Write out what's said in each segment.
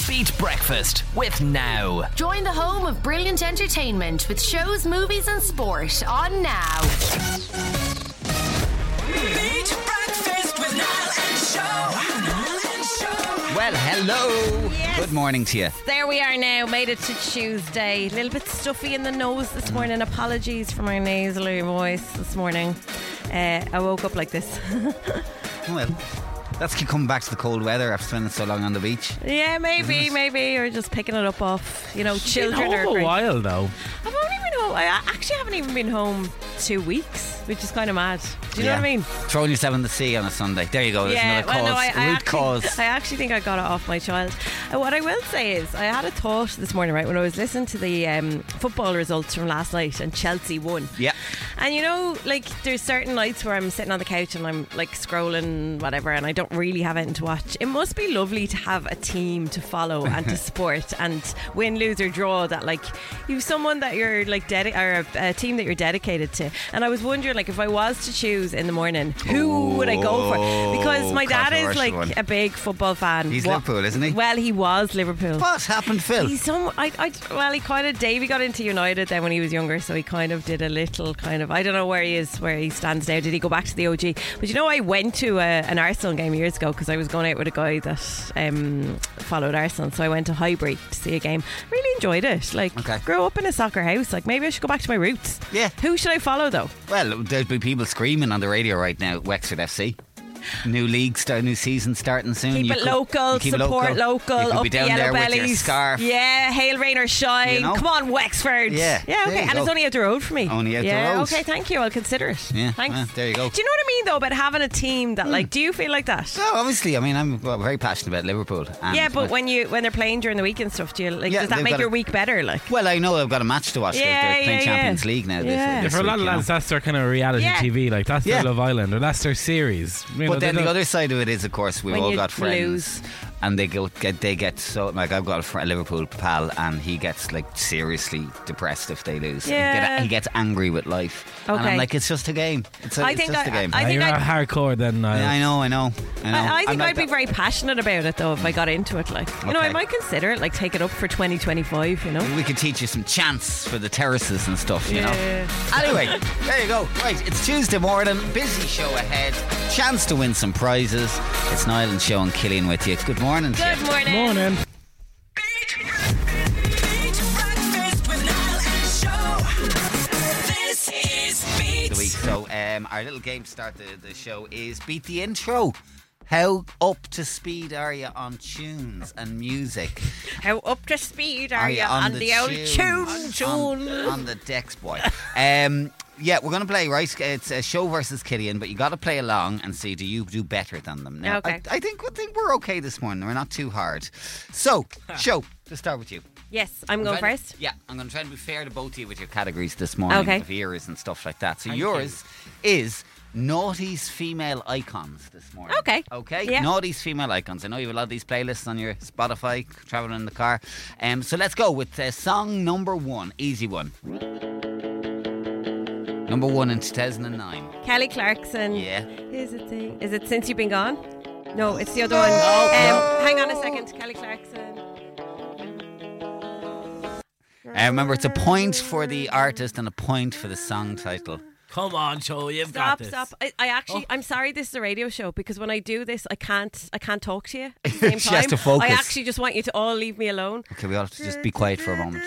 Beat Breakfast with Now. Join the home of brilliant entertainment with shows, movies and sport on Now. Beat Breakfast with Niall and Show. Well, hello. Yes. Good morning to you. There we are now, made it to Tuesday. A little bit stuffy in the nose this morning. Apologies for my nasally voice this morning. I woke up like this. Well, that's coming back to the cold weather after spending so long on the beach. Yeah, maybe. Or just picking it up off, children. Been home a while though. I've only been home. I actually haven't even been home 2 weeks, which is kind of mad. Do you know what I mean? Throwing yourself in the sea on a Sunday. There you go. There's another cause. Root cause. I actually think I got it off my child. What I will say is, I had a thought this morning, right, when I was listening to the football results from last night and Chelsea won. Yeah. And there's certain nights where I'm sitting on the couch and I'm like scrolling whatever and I don't really have anything to watch. It must be lovely to have a team to follow and to support and win, lose or draw, that like you've someone that you're like or a team that you're dedicated to. And I was wondering, like, if I was to choose in the morning, who would I go for? Because my dad is like a big football fan. He's Liverpool, isn't he? Well, he was Liverpool. What happened, Phil? He's Davey got into United then when he was younger, so he kind of did a little I don't know where he stands now. Did he go back to the OG? But I went to an Arsenal game years ago because I was going out with a guy that followed Arsenal, so I went to Highbury to see a game. Really enjoyed it. Grew up in a soccer house. Like, maybe I should go back to my roots. Yeah. Who should I follow though? Well, there'd be people screaming on the radio right now. Wexford FC. New league start, new season starting soon. Keep it local, support local. You could up be down the there yellow with your bellies. scarf. Yeah, hail, rain or shine. Come on, Wexford. Yeah. Okay. And it's only out the road for me. Only out the road. Okay, thank you. I'll consider it. Yeah. Thanks. Well, there you go. Do you know what I mean though about having a team that do you feel like that? No, obviously. I mean, I'm very passionate about Liverpool. Yeah, but when they're playing during the week and stuff, does that make your week better? Like, well, I know I've got a match to watch. They're playing Champions League now. This for a lot of week, lads, that's their kind of reality TV. Like, that's their Love Island, or that's their series. But then the other side of it is, of course, we've all got friends. Lose. And they get so, like, I've got a Liverpool pal and he gets like seriously depressed if they lose. Yeah. He gets angry with life. Okay. And I'm like, it's just a game. It's just a game. I think you're not hardcore then. I know. I think I'd be very passionate about it though if I got into it. Like, I might consider it, like, take it up for 2025. We could teach you some chants for the terraces and stuff. You know. Anyway, there you go. Right, it's Tuesday morning. Busy show ahead. Chance to win some prizes. It's Niall and Show and Killian with you. Good morning. Good morning. Morning. Beat Breakfast with Niall and Show. This is Beat. The week. So our little game to start the show is Beat the Intro. How up to speed are you on tunes and music? How up to speed are you on the old tunes? On the decks, boy. Yeah, we're going to play, right? It's a Show versus Killian, but you got to play along and see, do you do better than them? Now, okay. I think we're okay this morning. We're not too hard. So, Show, to start with you. Yes, I'm going first. Yeah, I'm going to try and be fair to both of you with your categories this morning. Okay. Of eras and stuff like that. So yours is Naughty's female icons this morning. Okay. Yeah. Naughty's female icons. I know you have a lot of these playlists on your Spotify, traveling in the car. So let's go with song number 1. Easy one. Number 1 in 2009. Kelly Clarkson. Yeah. Is it Since You've Been Gone? No, it's the other one. Hang on a second. Kelly Clarkson. Remember, it's a point for the artist and a point for the song title. Come on, Joe, you've got this. Stop. I actually, I'm sorry, this is a radio show, because when I do this, I can't talk to you at the same time. She has to focus. I actually just want you to all leave me alone. Okay, we all have to just be quiet for a moment.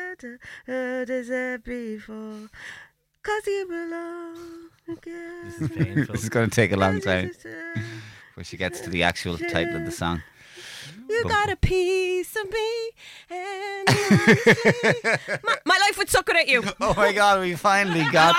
Cause you belong again. This is painful. This is going to take a long time before she gets to the actual title of the song. You got a piece of me, and my life would suck without you. Oh my God, we finally got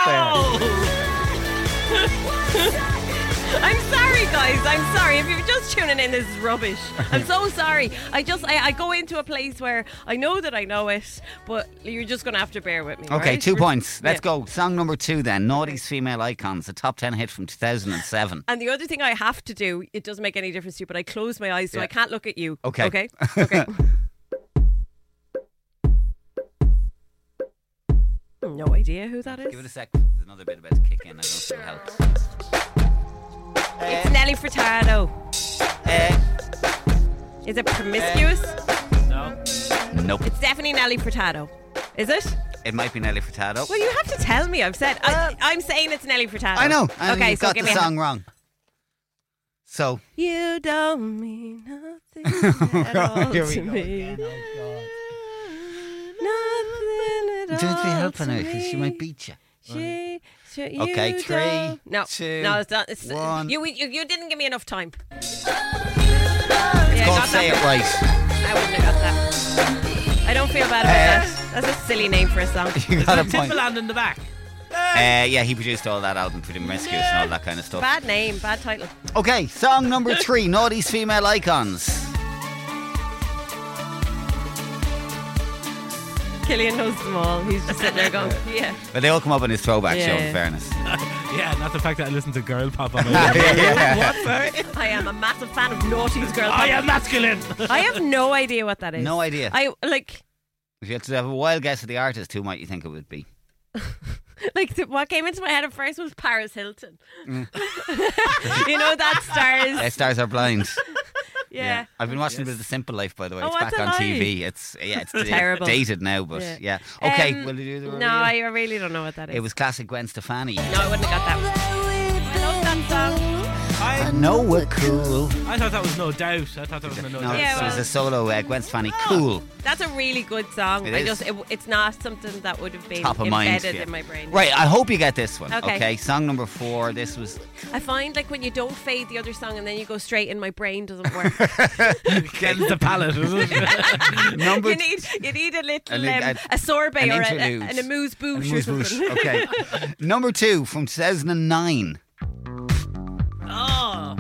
there. I'm sorry, guys. I'm sorry. If you're just tuning in, this is rubbish. I'm so sorry. I go into a place where I know that I know it, but you're just going to have to bear with me. Okay, right? 2 points. Let's go. Song number 2 then. Naughty's Female Icons, a top 10 hit from 2007. And the other thing I have to do, it doesn't make any difference to you, but I close my eyes so I can't look at you. Okay. Okay. No idea who that is. Give it a sec. There's another bit about to kick in. I don't know if it helps. It's Nelly Furtado. Is it Promiscuous? Nope. It's definitely Nelly Furtado. Is it? It might be Nelly Furtado. Well, you have to tell me. I'm saying it's Nelly Furtado. I know. And Okay, you've so got give the me song wrong. So. You don't mean nothing at all Here we to go me. again. Oh, Nothing at all. Do you want to be helping her? to Because she me. might beat you. You Okay, 3, don't- 2, no, it's not. It's, 1. You didn't give me enough time. It's Yeah, called got Say that. It Right. I wouldn't have got that. I don't feel bad about that. That's a silly name for a song. You got a point. Timbaland in the back. Yeah, he produced all that album, Freedom Rescues and all that kind of stuff. Bad name, bad title. Okay, song number 3, Naughty's Female Icons. Killian knows them all. He's just sitting there going, yeah. But they all come up on his throwback Yeah, show, yeah. in fairness. Yeah, not the fact that I listen to girl pop on my What? Sorry? I am a massive fan of Naughty's Girl I Pop. am masculine. I have no idea what that is. No idea. I like If you had to have a wild guess of the artist, who might you think it would be? what came into my head at first was Paris Hilton. Mm. You know that stars. Stars Are Blind. Yeah. I've been watching a bit of The Simple Life, by the way. Oh, It's what's back it on like? TV. It's Terrible. dated now, but Yeah. yeah. Okay, will you do the No, review? I really don't know what that is. It was classic Gwen Stefani. No, I wouldn't have got that. I love that song. I know we're cool. I thought that was No Doubt. I thought that was No No, Doubt. Yeah, it was well- a solo Gwen Stefani. Cool. That's a really good song. It is. It's not something that would have been Top of mind. embedded Yeah. in my brain. Right, I hope you get this one. Okay. Okay, song number 4. This was I find like when you don't fade the other song and then you go straight in, my brain doesn't work. Getting the palette, is it? number you need a little A a sorbet an or interlude. an amuse bouche or Amuse-bouche. something. Okay. Number 2 from 2009. Oh,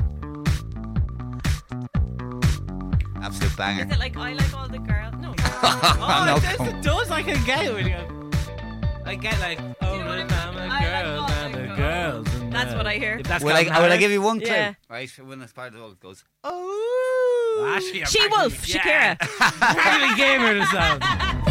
Absolute banger. is it like I like all the girls? No. Oh, No, it come- does, those I can get when you go. I get like, oh, know what I the mean? time I like girls all and the the girls. girls. And, That's what I hear. if that's Will Calvin I Harris. give you one clue? Yeah. Right, when this part of the song goes, oh. Ah, She Wolf, yeah. Shakira. Practically gave her the sound.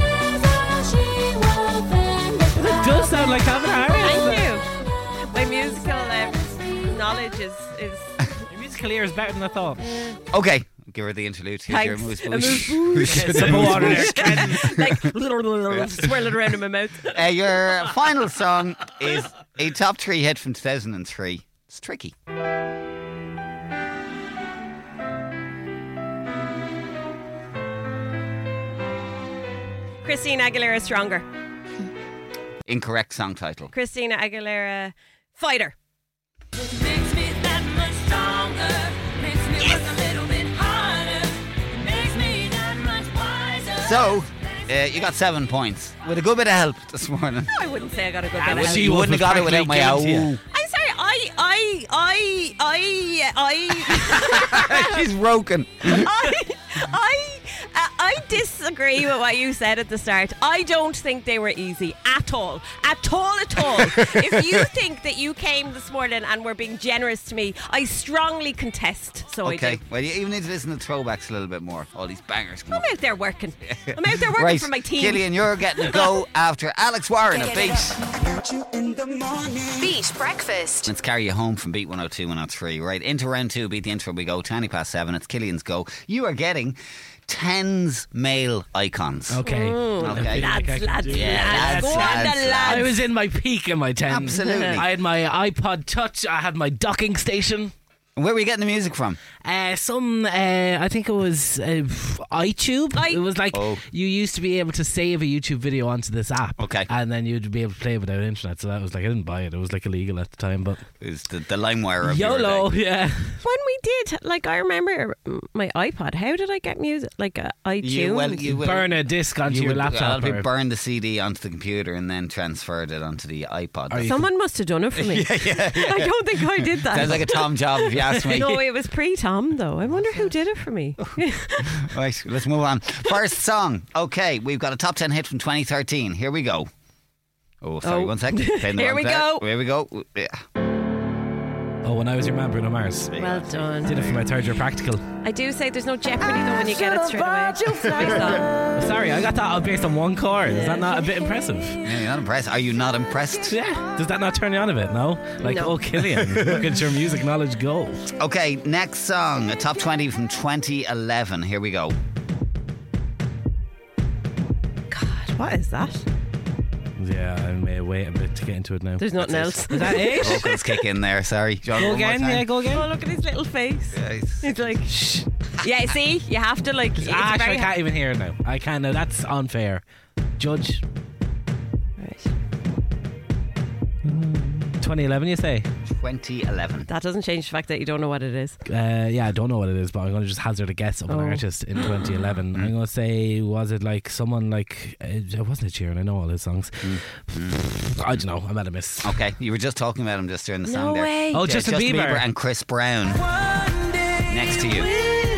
It does sound like Calvin Harris. Thank you. My musical knowledge is Your musical ear is better than I thought. Okay, give her the interlude. Here's your Thanks. amuse-bouche. Get some water there. like swirl it around in my mouth. Your final song is a top 3 hit from 2003. It's tricky. Christina Aguilera, Stronger. Incorrect song title. Christina Aguilera, Fighter. Makes me that much stronger. Makes me work a little bit harder. Makes me that much wiser. So, you got 7 points with a good bit of help this morning. I wouldn't say I got a good Ah, bit of well, help. she You wouldn't have got it practically without my given to ow. you. I'm sorry, She's broken. I disagree with what you said at the start. I don't think they were easy at all. At all, at all. If you think that you came this morning and were being generous to me, I strongly contest. So I Okay, do. well, you even need to listen to throwbacks a little bit more. All these bangers come I'm up. out there working. I'm out there working Right, for my team. Killian, you're getting to go after Alex Warren at Beat. Beat Breakfast. Let's carry you home from Beat 102, 103. Right, into round 2, Beat the Intro we go. 7:20. It's Killian's go. You are getting 10's male icons. Okay. Okay. Lads, Yeah, Go on, lads, the lads. I was in my peak in my 10. Absolutely. I had my iPod Touch. I had my docking station. And where were you getting the music from? I think it was iTube. It was like Oh. you used to be able to save a YouTube video onto this app. Okay. And then you'd be able to play it without internet. So that was like, I didn't buy it. It was like illegal at the time. But It was the LimeWire of your YOLO, day. yeah. When we did, like, I remember my iPod. How did I get music? Like, iTunes? You Burn a disc onto you your would- A lot laptop. of people or- burned the CD onto the computer and then transferred it onto the iPod. Are you- Someone must have done it for me. I don't think I did that. Sounds like a Tom job if you ask me. No, it was pre-Tom though. I wonder who did it for me. Right, let's move on. First song. Okay, we've got a top 10 hit from 2013. Here we go. Oh, sorry, Oh. 1 second. Playing the Here wrong we track. go. Here we go. Yeah. Oh, when I was your man, Bruno Mars. Well done. Did it for my third year practical. I do say there's no jeopardy though when you get it straight away. It's my song. Sorry, I got that based on one chord. Is that not a bit impressive? Yeah, you're not impressed. Are you not impressed? Yeah. Does that not turn you on a bit? No? Like, No. oh, Killian, look at your music knowledge go. Okay, next song. A top 20 from 2011. Here we go. What is that? Yeah, I may wait a bit to get into it now. There's nothing else. Is that it? Vocals kick in there. Sorry. Do you want Go one more again, time? yeah, go again. Oh, look at his little face. Yeah, He's like, shh. Yeah, see, you have to like. It's Actually, very I can't even hear it now. I can't now. That's unfair. Judge. Right. 2011, you say? 2011. That doesn't change the fact that you don't know what it is. Yeah, I don't know what it is, but I'm going to just hazard a guess of an artist in 2011. I'm going to say, was it like someone like... it wasn't Ed Sheeran, I know all his songs. I don't know, I'm at a miss. Okay, you were just talking about him just during the No song there. way. Oh, Yeah, Justin Bieber. and Chris Brown. Next to you.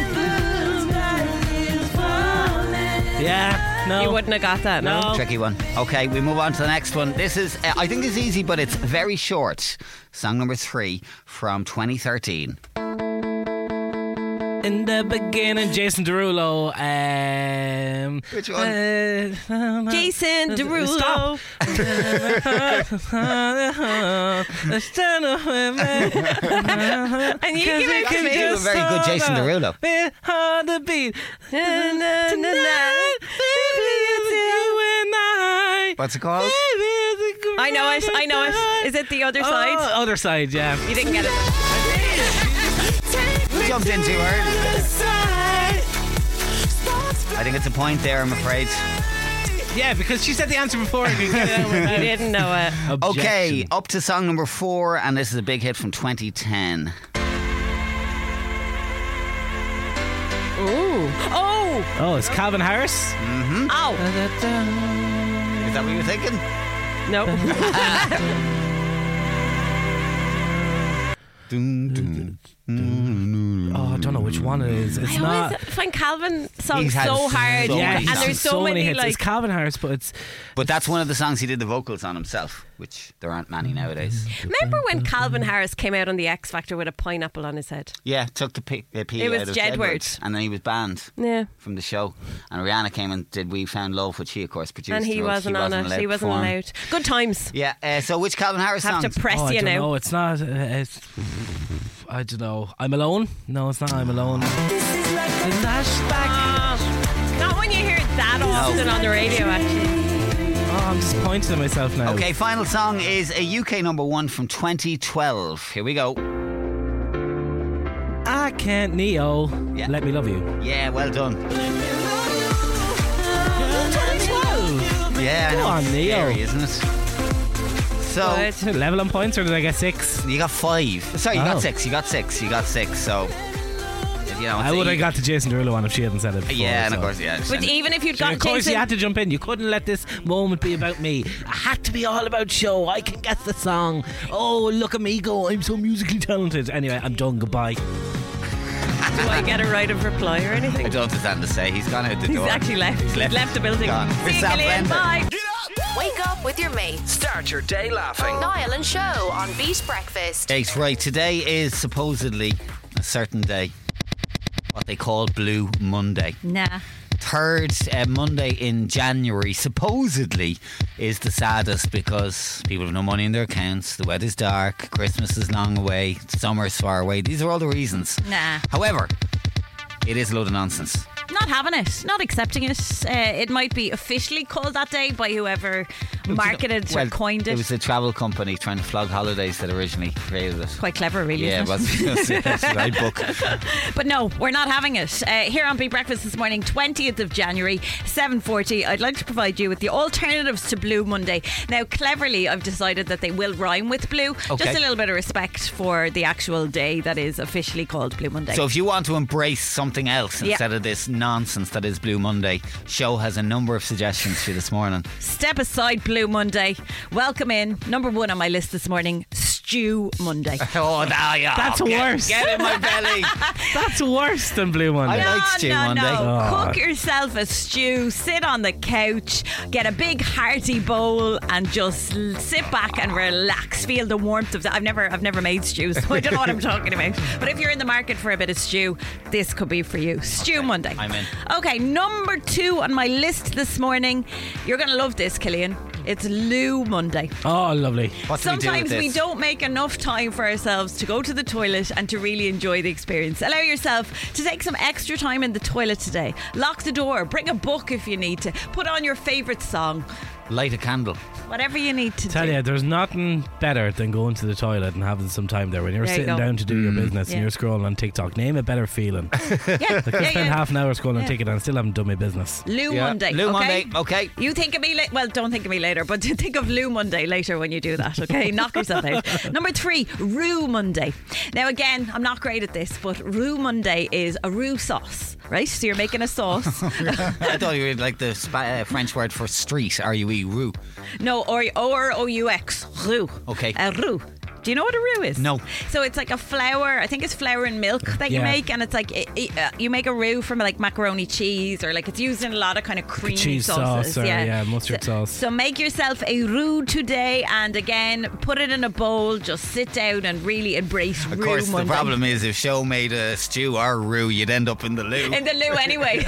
Yeah, no. You wouldn't have got that, no? No. Tricky one. Okay, we move on to the next one. This is, I think it's easy, but it's very short. Song number 3 from 2013. In the beginning, Jason Derulo. Which one? Jason Derulo. Stop. And you give it to actually me. do a very good Jason Derulo. On the beat. Na, na, na, na. What's it called? I know it. I know it. Is it the other side? Other side, yeah. You didn't get it. Who jumped in too early? I think it's a point there, I'm afraid. Yeah, because she said the answer before. You get it out You without didn't know it. Okay, objection. up to song number 4, and this is a big hit from 2010. Ooh. Oh. Oh, it's Calvin Harris. Ow. Is that what you're thinking? No. Oh, I don't know which one it is. It's I not. always find Calvin songs He's had so hard. so Yeah, many and songs. there's so many hits. like. It's Calvin Harris, but it's But that's one of the songs he did the vocals on himself, which there aren't many nowadays. Remember when Calvin Harris came out on the X Factor with a pineapple on his head? Yeah, took the P It out was of Jedward. and then he was banned Yeah. from the show. And Rihanna came and did We Found Love, which he of course produced. And he wrote. wasn't on it. He wasn't perform. allowed. Good times. Yeah, so which Calvin Harris Have songs? to press I you don't now. know. It's not. It's, I don't know. I'm Alone? No, it's not I'm Alone. Not when you hear it that often on the radio, actually. Oh, I'm disappointed in myself now. Okay, final song is a UK number 1 from 2012. Here we go. I can't Neo. Yeah. Let Me Love You. Yeah, well done. 2012. Yeah, I Go know. on, Neo. Scary, isn't it? So Good. Level on points, or did I get 6? you got 5. Sorry, you Oh. got 6. You got 6. You got 6. So you know, I would have got the Jason Derulo one if she hadn't said it before. Yeah, and so. of course, yeah. But even if you'd So got of course Jason, you had to jump in. You couldn't let this moment be about me. I had to be all about show. I can guess the song. Oh, look at me go. I'm so musically talented. Anyway, I'm done. Goodbye. do I get a right of reply or anything? I don't understand to say. He's gone out the He's door. actually left. He's left the building. Gone. See you, Yourself, Gillian. Brenda. Bye. Wake up with your mates. Start your day laughing. Niall and Show on Beat Breakfast. Right, today is supposedly a certain day. What they call Blue Monday. Nah. Third Monday in January supposedly is the saddest because people have no money in their accounts, the weather's dark, Christmas is long away, summer's far away. These are all the reasons. Nah. However, it is a load of nonsense. Not having it. Not accepting it. It might be officially called that day by whoever marketed or coined it. It was a travel company trying to flog holidays that originally created it. Quite clever, really. Yeah, isn't it it? was a right book. But no, we're not having it. Here on Beat Breakfast this morning, 20th of January, 7:40, I'd like to provide you with the alternatives to Blue Monday. Now, cleverly, I've decided that they will rhyme with blue. Okay. Just a little bit of respect for the actual day that is officially called Blue Monday. So if you want to embrace something else instead of this nonsense that is Blue Monday, Show has a number of suggestions for you this morning. Step aside Blue Monday. Welcome in. Number 1 on my list this morning, Stew Monday. Oh, yeah. That's worse. Get in my belly. That's worse than Blue Monday. I like Stew Monday. No. Oh. Cook yourself a stew, sit on the couch, get a big hearty bowl, and just sit back and relax. Feel the warmth of that. I've never made stew, so I don't know what I'm talking about. But if you're in the market for a bit of stew, this could be for you. Stew Monday. I'm in. Okay, number 2 on my list this morning. You're going to love this, Killian. It's Loo Monday. Oh, lovely. What do we do with Sometimes we this? don't make enough time for ourselves to go to the toilet and to really enjoy the experience. Allow yourself to take some extra time in the toilet today. Lock the door, bring a book if you need to, put on your favourite song, Light a candle. whatever you need to Tell do. you, there's nothing better than going to the toilet and having some time there when you're There you sitting go. down to do your business Yeah. and you're scrolling on TikTok. Name a better feeling. Yeah, Like I spent half an hour scrolling Yeah. TikTok and I still haven't done my business. Loo Yeah. Monday. Lou okay? Monday, okay. You think of me well, don't think of me later, but think of Lou Monday later when you do that, okay? Knock yourself out. Number 3, Roux Monday. Now again, I'm not great at this, but Roux Monday is a roux sauce, right? So you're making a sauce. I thought you were like the French word for street. R-U-E, roux. No, or O-R-O-U-X. Roux. Okay. A roux. Do you know what a roux is? No. So it's like a flour, I think it's flour and milk that you Yeah. make, and it's like you make a roux from like macaroni cheese, or like it's used in a lot of kind of creamy Cheese sauces. sauce or, mustard sauce. So make yourself a roux today, and again, put it in a bowl, just sit down and really embrace Of roux course, Monday. the problem is if Show made a stew or roux, you'd end up in the loo. In the loo anyway.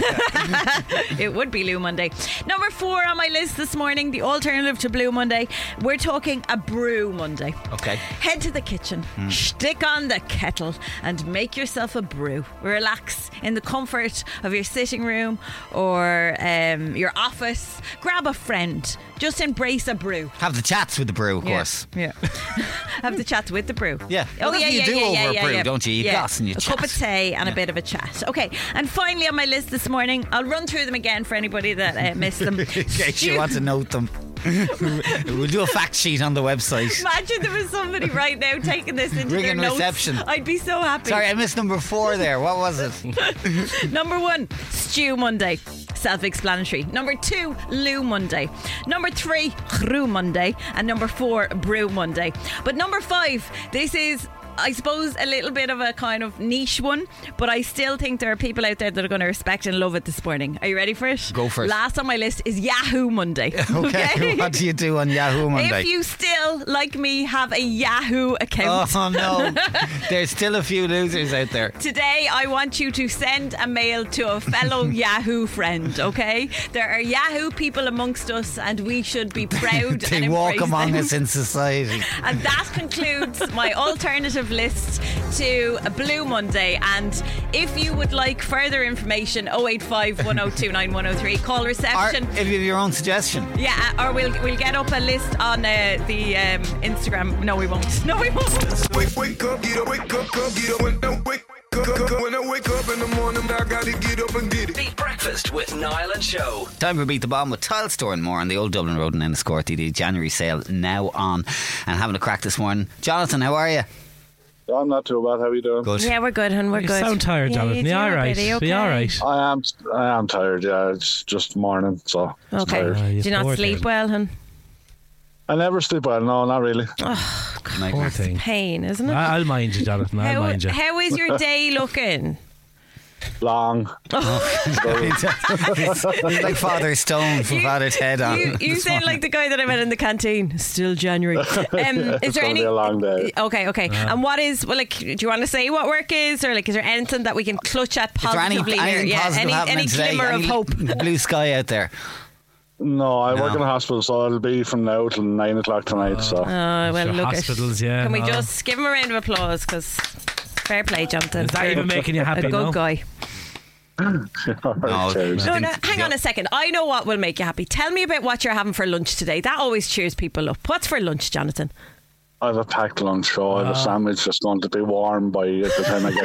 It would be Lou Monday. Number 4 on my list this morning, the alternative to Blue Monday. We're talking a Brew Monday. Okay. Head to the kitchen, stick on the kettle, and make yourself a brew. Relax in the comfort of your sitting room or your office. Grab a friend. Just embrace a brew. Have the chats with the brew, of course. Yeah. Have the chats with the brew. Yeah. Oh, Well, yeah, that's what you yeah, do yeah, over yeah, a yeah, brew, yeah. don't you? You glass and you a chat. cup of tea and a bit of a chat. Okay. And finally on my list this morning, I'll run through them again for anybody that missed them. In case you want to note them. We'll do a fact sheet on the website. Imagine there was somebody right now taking this into their Ringing notes. reception. I'd be so happy. Sorry, I missed number 4 there. What was it? Number 1, Stew Monday. Self-explanatory. Number 2, Lou Monday. Number 3, Roux Monday. And number 4, Brew Monday. But number 5, this is, I suppose, a little bit of a kind of niche one, but I still think there are people out there that are going to respect and love it this morning. Are you ready for it? Go for it. Last on my list is Yahoo Monday. Okay. What do you do on Yahoo Monday? If you still, like me, have a Yahoo account, Oh no, there's still a few losers out there. today I want you to send a mail to a fellow Yahoo friend, okay? There are Yahoo people amongst us and we should be proud They and walk embrace among them. us in society. And that concludes my alternative list to a Blue Monday. And if you would like further information, 085 1029 103, call Or reception. if you have your own suggestion. Yeah, or we'll get up a list on the Instagram. No, we won't. No, we won't. Wake up, get up, wake up, get up. When I wake up, when I wake up in the morning, I gotta get up and get it. Beat Breakfast with Niall and Show. Time for Beat the Bomb with Tile Store and more on the Old Dublin Road in Enniscorthy. The January sale now on, and having a crack this morning. Jonathan, how are you? I'm not too bad. How are you doing? Good. Yeah, we're good, and we're You good. sound tired, Jonathan. you You do all a right? bit, are you You all okay? right? I am tired. Yeah, it's just morning, so I'm Okay. tired. you Do you not poor sleep thing. well, hun? I never sleep well. No, not really. Poor Nightmare. thing. Pain, isn't it? I'll mind you, Jonathan. I'll mind you. How is your day looking? Long. It's like Father Stone from Father Ted on. You this sound morning. like the guy that I met in the canteen. Still January. Is It's there gonna any? be a long day. Okay. And what is? Well, like, do you want to say what work is, or like, is there anything that we can clutch at Is there positively? anything here? positive happening any today? glimmer Any of hope? blue sky out there? No, I work No. in a hospital, so it'll be from now till 9 o'clock tonight. So Oh, well, Sure, look hospitals, at. yeah, Can we no. just give him a round of applause? Because fair play, Jonathan. Is that even making you happy? a good no? guy. No, cheers. No, hang on a second. I know what will make you happy. Tell me about what you're having for lunch today. That always cheers people up. What's for lunch, Jonathan? I have a packed lunch, so I have a sandwich that's going to be warm by the time I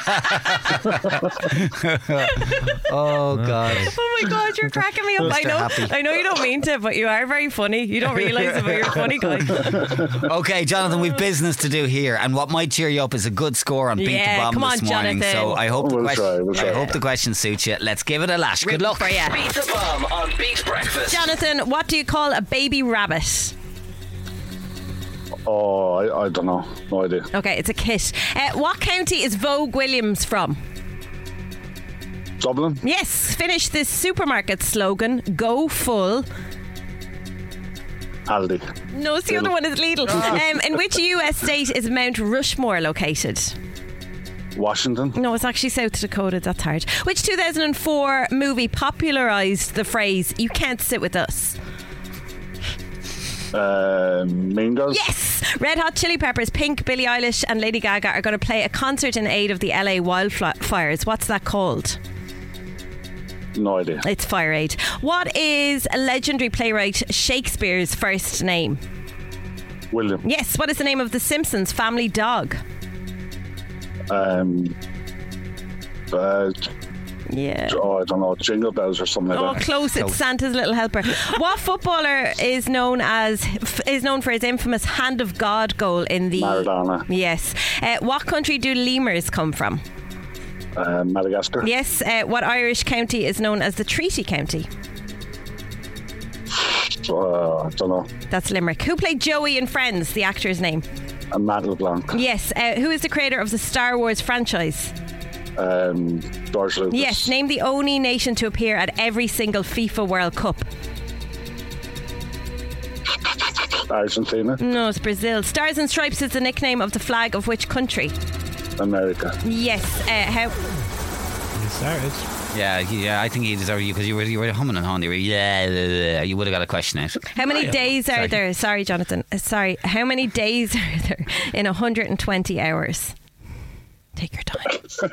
get here. Oh God. Oh my God, you're cracking me up. Mr. Happy. I know you don't mean to, but you are very funny. You don't realise it, but you're a funny guy. Okay, Jonathan, we've business to do here, and what might cheer you up is a good score on Beat Yeah, the Bomb come on, this morning. Jonathan. So I hope the We'll question, try, we'll try. I hope the question suits you. Let's give it a lash. Good luck. For you. Beat the Bomb on Beat Breakfast. Jonathan, what do you call a baby rabbit? Oh, I don't know. No idea. Okay, it's a kit. What county is Vogue Williams from? Dublin? Yes, finish this supermarket slogan. Go full. Aldi. No, it's the other one is Lidl. In which US state is Mount Rushmore located? Washington? No, it's actually South Dakota. That's hard. Which 2004 movie popularised the phrase "You can't sit with us"? Mean Girls. Yes! Red Hot Chili Peppers, Pink, Billie Eilish and Lady Gaga are going to play a concert in aid of the LA wildfires. What's that called? No idea. It's Fire Aid. What is a legendary playwright Shakespeare's first name? William. Yes. What is the name of the Simpsons family dog? Yeah. I don't know, Jingle Bells or something Oh, like that. close. It's Santa's Little Helper. What footballer is known for his infamous Hand of God goal in the Maradona. Yes. What country do lemurs come from? Madagascar. Yes. What Irish county is known as the Treaty County? I don't know. That's Limerick. Who played Joey in Friends? The actor's name. Matt LeBlanc. Yes. Who is the creator of the Star Wars franchise? George Lucas. Yes. Name the only nation to appear at every single FIFA World Cup. Argentina. No, it's Brazil. Stars and Stripes is the nickname of the flag of which country? America. Yes. How? You started. Yeah, I think he deserved you because you were humming and hawing. You would have got a question out. How many days are there? Sorry, Jonathan. Sorry. How many days are there in 120 hours? Take your time. At least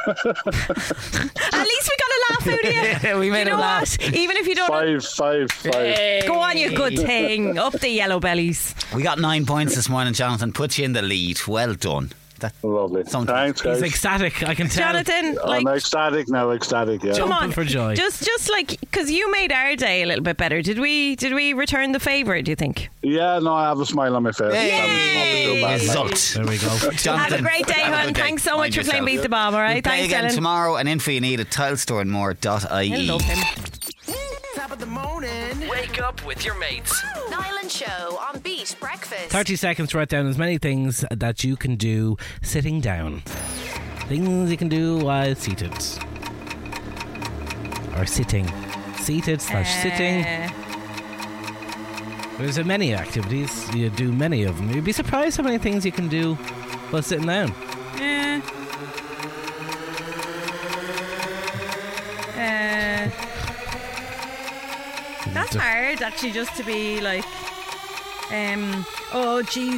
we got a laugh out of you. Yeah, we made you know him laugh. What? Even if you don't. Five. Go on, you good thing. Up the yellow bellies. We got 9 points this morning, Jonathan. Put you in the lead. Well done. Lovely. Something. Thanks, guys. He's ecstatic, I can tell. Jonathan, I'm ecstatic now, yeah. Come on, for joy. Just like because you made our day a little bit better. Did we return the favour? Do you think? Yeah, no, I have a smile on my face. You sucked. There we go. Jonathan, Have a great day, have a hon. good day. Thanks so much Mind for playing yourself. Beat the Bomb. All right, We'll play thanks, again Ellen. tomorrow, and info you need at tilestoreandmore.ie. I love him. Top of the morning. Wake up with your mates. Niall and Show on Beat Breakfast. 30 seconds to write down as many things that you can do sitting down. Things you can do while seated. Or sitting. Seated/sitting. There's many activities. You do many of them. You'd be surprised how many things you can do while sitting down. That's hard, actually, just to be like, oh, jeez.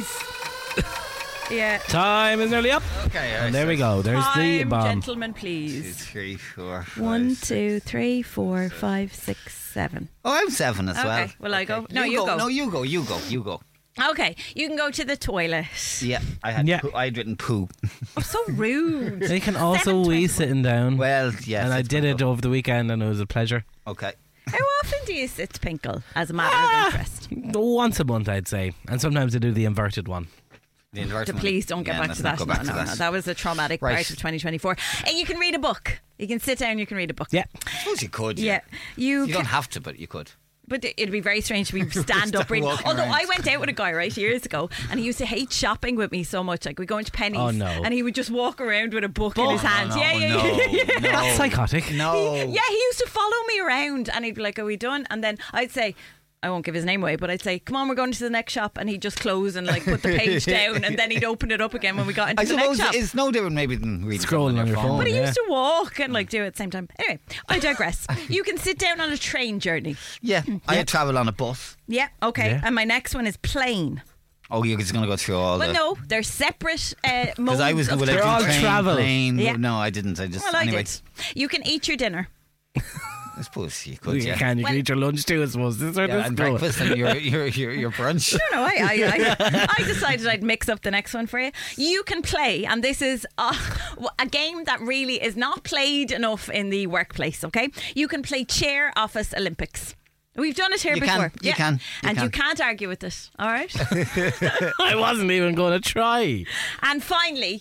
Yeah. Time is nearly up. Okay, And there we go. There's the Time, bomb. gentlemen, 2, please. 3, 4, 5, 1, 6. 2, 3, 4, 5, 6, 7. Oh, I'm 7 as well. Okay, will I go? No, you go. No, you go. Okay, you can go to the toilet. Yeah, I had Yeah. I'd written poo. Oh, so rude. You can also wee sitting down. Well, yes. and I it's did fine. it over the weekend and it was a pleasure. Okay. How often do you sit, Pinkle, as a matter of interest? Once a month, I'd say. And sometimes I do the inverted one. The inverted one. Please don't get Yeah, back let's to not that. go back to No. That was a traumatic Right. part of 2024. And you can read a book. You can sit down, you can read a book. Yeah. I suppose you could. Yeah. You don't can- have to, but you could. But it'd be very strange to be stand up reading. walking Although around. I went out with a guy years ago, and he used to hate shopping with me so much. Like we go into Penny's, Oh, no. and he would just walk around with a book in his hand. No, yeah. no. That's psychotic. No. Yeah, he used to follow me around, and he'd be like, "Are we done?" And then I'd say, I won't give his name away, but I'd say, "Come on, we're going to the next shop," and he'd just close and like put the page down, and then he'd open it up again when we got into I the next suppose shop. it's no different maybe than reading Scrolling something on your phone. But he Yeah. used to walk and like do it at the same time. Anyway, I digress. You can sit down on a train journey. Yeah, I had travel on a bus. Yeah, okay. Yeah. And my next one is plane. Oh, you're just going to go through all But the... no, they're separate modes. Because I was of will I They're do all train, travel. plane? Yeah. No, I didn't. I just Well, anyway. I did. You can eat your dinner. I suppose you could. You Yeah. can. You Well- can eat your lunch too, I suppose. This is where Yeah, this and is going. breakfast and your brunch. No, I decided I'd mix up the next one for you. You can play, and this is a game that really is not played enough in the workplace, okay? You can play Chair Office Olympics. We've done it here You can, before. you can, you And can. you can't argue with it, all right? I wasn't even going to try. And finally,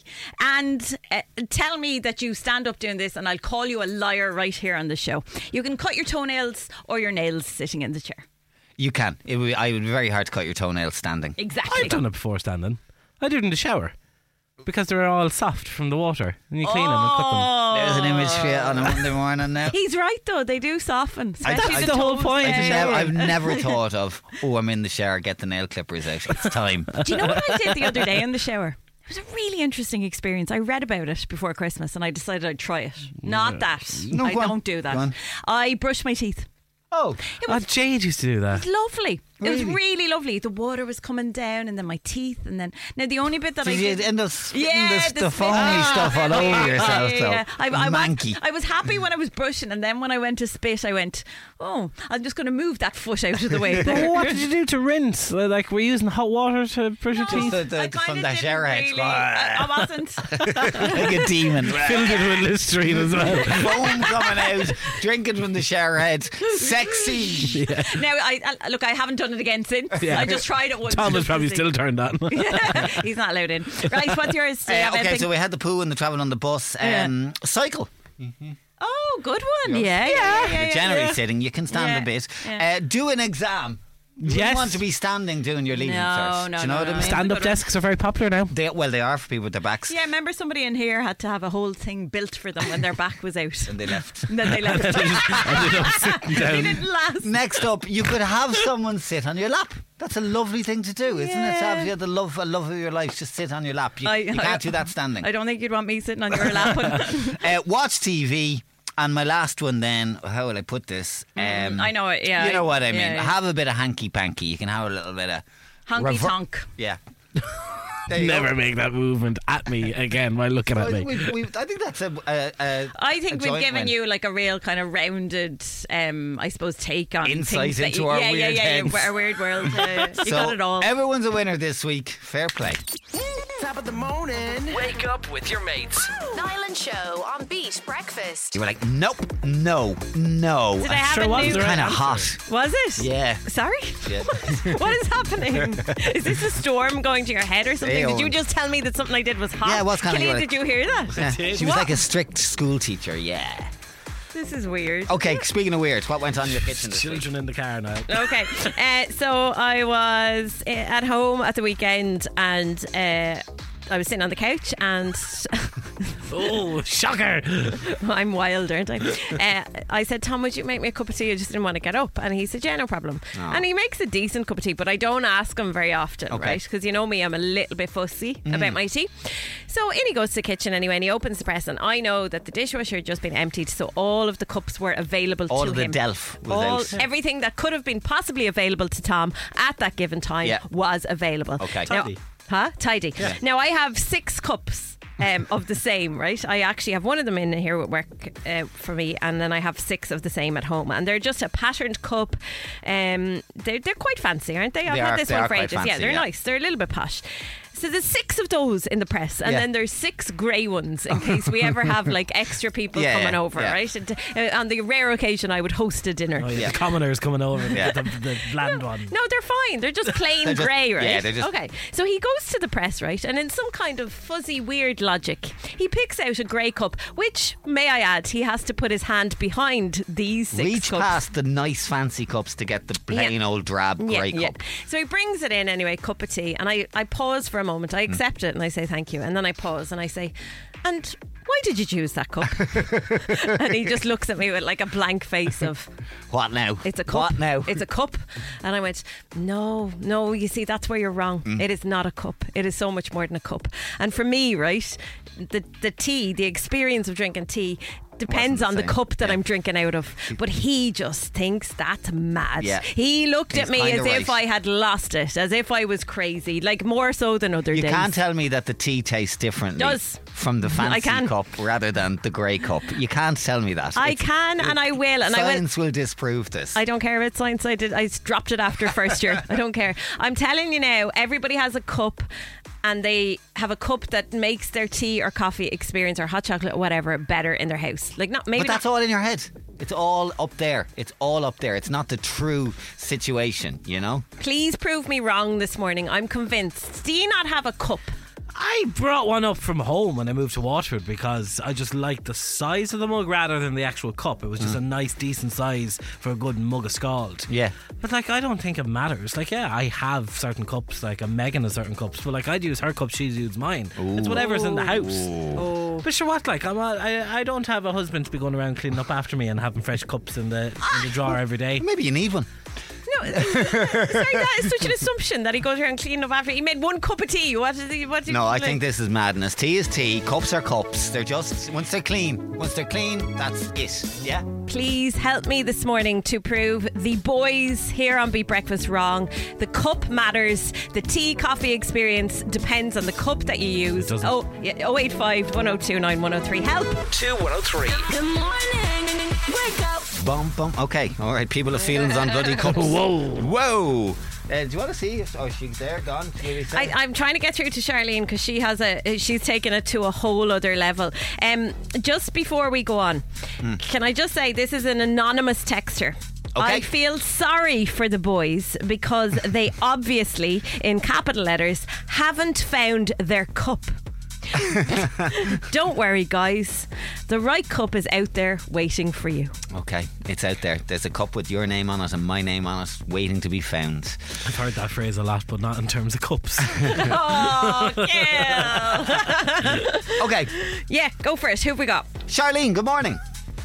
tell me that you stand up doing this and I'll call you a liar right here on the show. You can cut your toenails or your nails sitting in the chair. You can. It would be very hard to cut your toenails standing. Exactly. I've done it before standing. I do it in the shower. Because they're all soft from the water. And you clean them and cut them. There's an image for you on a Monday morning now. He's right though, they do soften. Especially That's the whole toes. point. I've never thought of, I'm in the shower, get the nail clippers out. It's time. Do you know what I did the other day in the shower? It was a really interesting experience. I read about it before Christmas and I decided I'd try it. Not that. No, I go on. don't do Go that. on. I brushed my teeth. Oh, It was Jade used to do that. lovely. It was Really? really lovely. The water was coming down, and then my teeth, and then now the only bit that Did I you did. end up spitting Yeah, the foamy stuff all over yourself? Yeah. Manky. I was happy when I was brushing, and then when I went to spit, I went, "Oh, I'm just going to move that foot out of the way." But There. what did you do to rinse? Like, were you using hot water to brush your teeth? I from kinda the didn't shower head. really. I wasn't. Like a demon. Filled it with Listerine as well. Foam coming out, drinking from the shower head. Sexy. Now, look, I haven't done it again since. Yeah. I just tried it once. Tom was just to probably see. still turned on. He's not allowed in. Right, what's yours? Do you have Okay, anything? so we had the poo and the travel on the bus. Cycle. Oh, good one. Yeah. Generally sitting, you can stand Yeah. a bit. Yeah. Do an exam. You Yes. want to be standing doing your leaving No, cert. no, Do you know no, what I no. mean? Stand-up desks are very popular now. They are for people with their backs. Yeah, remember somebody in here had to have a whole thing built for them when their back was out. And they left. And then they left. Ended up sitting They down. didn't last. Next up, you could have someone sit on your lap. That's a lovely thing to do, isn't it? To have the love of your life, just sit on your lap. You can't do that standing. I don't think you'd want me sitting on your lap. Watch TV. And my last one then, how will I put this? I know it, yeah. You know what I mean. Yeah. Have a bit of hanky-panky. You can have a little bit of... Honky tonk. Yeah. There you Never go. make that movement at me again while looking at me. I think that's a I think we've joint given win. you like a real kind of rounded, I suppose, take on Insight things that into you, our yeah, weird heads. our weird world. You So got it all. everyone's a winner this week. Fair play. Top of the morning. Wake up with your mates. Niall and Show on Beat Breakfast. You were like, nope, no. Did I have sure a was new? the right Kind of answer. hot. Was it? Yeah. Sorry. Yeah. What is happening? Is this a storm going to your head or something? Hey, Did you Owen. just tell me that something I did was hot? Yeah, it was kinda Killian, good. did you hear that? Yeah. She was like a strict school teacher. Yeah. This is weird. Okay, speaking of weird, what went on in your kitchen this week? Children in the car now. Okay, so I was at home at the weekend and I was sitting on the couch and Oh, shocker! I'm wild, aren't I? I said, Tom, would you make me a cup of tea? I just didn't want to get up. And he said, yeah, no problem. And he makes a decent cup of tea, but I don't ask him very often, Okay. right? Because you know me, I'm a little bit fussy about my tea. So in he goes to the kitchen anyway, and he opens the press, and I know that the dishwasher had just been emptied, so all of the cups were available All to of the him. Delf was out. Everything that could have been possibly available to Tom at that given time Yeah. was available. Okay. Now- Tidy. Tidy. Now I have 6 cups of the same, right? I actually have one of them in here at work for me, and then I have 6 of the same at home, and they're just a patterned cup. They're quite fancy, aren't they? I've had this they one are for quite ages. fancy, They're yeah. nice. They're a little bit posh. So there's 6 of those in the press, and Yeah. then there's 6 grey ones in case we ever have like extra people Yeah, coming over, yeah. right? And, on the rare occasion I would host a dinner. Oh, yeah, Yeah. the commoners coming over, Yeah. the bland one. No, they're fine. They're just plain They're just- grey, right? yeah, they're just- Okay. So he goes to the press, right? And in some kind of fuzzy, weird logic, he picks out a grey cup, which, may I add, he has to put his hand behind these 6 Reach cups. past the nice fancy cups to get the plain old drab grey cup. So he brings it in anyway, cup of tea, and I pause for a moment. I accept it and I say thank you, and then I pause and I say, and why did you choose that cup? And he just looks at me with like a blank face of, What now? it's a cup. What now? It's a cup. And I went, no, you see, that's where you're wrong. It is not a cup. It is so much more than a cup. And for me, right, the tea, the experience of drinking tea depends Wasn't on the the same. cup that Yeah. I'm drinking out of. But he just thinks that's mad. Yeah. He looked He's at me kinda as if right. I had lost it, as if I was crazy, like more so than other You days. can't tell me that the tea tastes differently Does. from the fancy can. cup rather than the grey cup. You can't tell me that. I can and I will. And Science will disprove this. I don't care about science. I dropped it after first year. I don't care. I'm telling you now, everybody has a cup, and they have a cup that makes their tea or coffee experience or hot chocolate or whatever better in their house. Like not maybe But that's all in your head. It's all up there. It's all up there. It's not the true situation, you know? Please prove me wrong this morning. I'm convinced. Do you not have a cup? I brought one up from home when I moved to Waterford because I just liked the size of the mug rather than the actual cup. It was just a nice, decent size for a good mug of scald. Yeah. But like, I don't think it matters. Like, yeah, I have certain cups. Like, Megan has certain cups, but like, I'd use her cup, she'd use mine. It's whatever's in the house. Oh. But sure, what? Like, I don't have a husband to be going around cleaning up after me and having fresh cups in the drawer every day. Maybe you need one. Sorry, that is such an assumption that he goes around cleaning up after. He made one cup of tea. What did he? No, I think this is madness. Tea is tea. Cups are cups. They're just once they're clean, that's it. Yeah. Please help me this morning to prove the boys here on Beat Breakfast wrong. The cup matters. The tea coffee experience depends on the cup that you use. 085 1029 103. Help. 2103. Good morning. Wake up. Bum bum. Okay, all right. People have feelings on bloody cups. Whoa. Do you want to see? She's there, gone. I'm trying to get through to Charlene because she's taken it to a whole other level. Just before we go on, can I just say this is an anonymous texter. Okay. I feel sorry for the boys because they obviously, in capital letters, haven't found their cup. Don't worry, guys. The right cup is out there waiting for you. Okay, it's out there. There's a cup with your name on it and my name on it, waiting to be found. I've heard that phrase a lot, but not in terms of cups. Oh, yeah. Okay. Yeah, go for it. Who have we got? Charlene, good morning.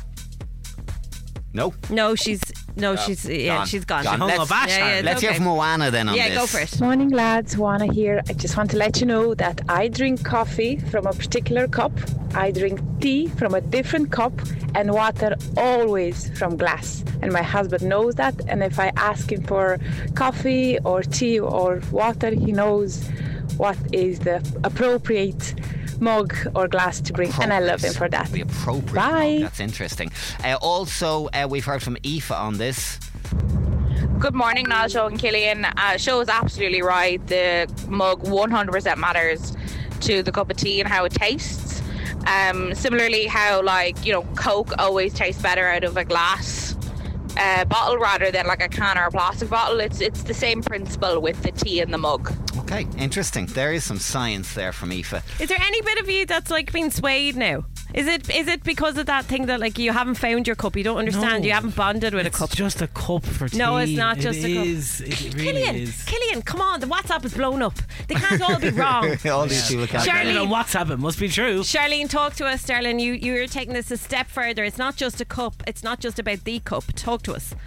No, she's gone. she's gone. Let's hear from Moana then on this. Yeah, go for it. Morning lads, Juana here. I just want to let you know that I drink coffee from a particular cup, I drink tea from a different cup, and water always from glass. And my husband knows that, and if I ask him for coffee or tea or water, he knows what is the appropriate mug or glass to bring, and I love him for that. The appropriate Bye. mug. That's interesting. Also, we've heard from Aoife on this. Good morning, Niall, Show and Killian. Show is absolutely right. The mug 100% matters to the cup of tea and how it tastes. Similarly, how Coke always tastes better out of a glass bottle rather than like a can or a plastic bottle. It's the same principle with the tea in the mug. Okay, interesting. There is some science there from Aoife. Is there any bit of you that's like being swayed now? Is it because of that thing that like you haven't found your cup, you don't understand, you haven't bonded with a cup? It's just a cup for tea. No, it's not just a cup. It really is. Killian, come on, the WhatsApp is blown up. They can't all be wrong. All these people can't. Charlene, on WhatsApp, it must be true. Charlene, talk to us, darling. You're taking this a step further. It's not just a cup. It's not just about the cup. Talk to us.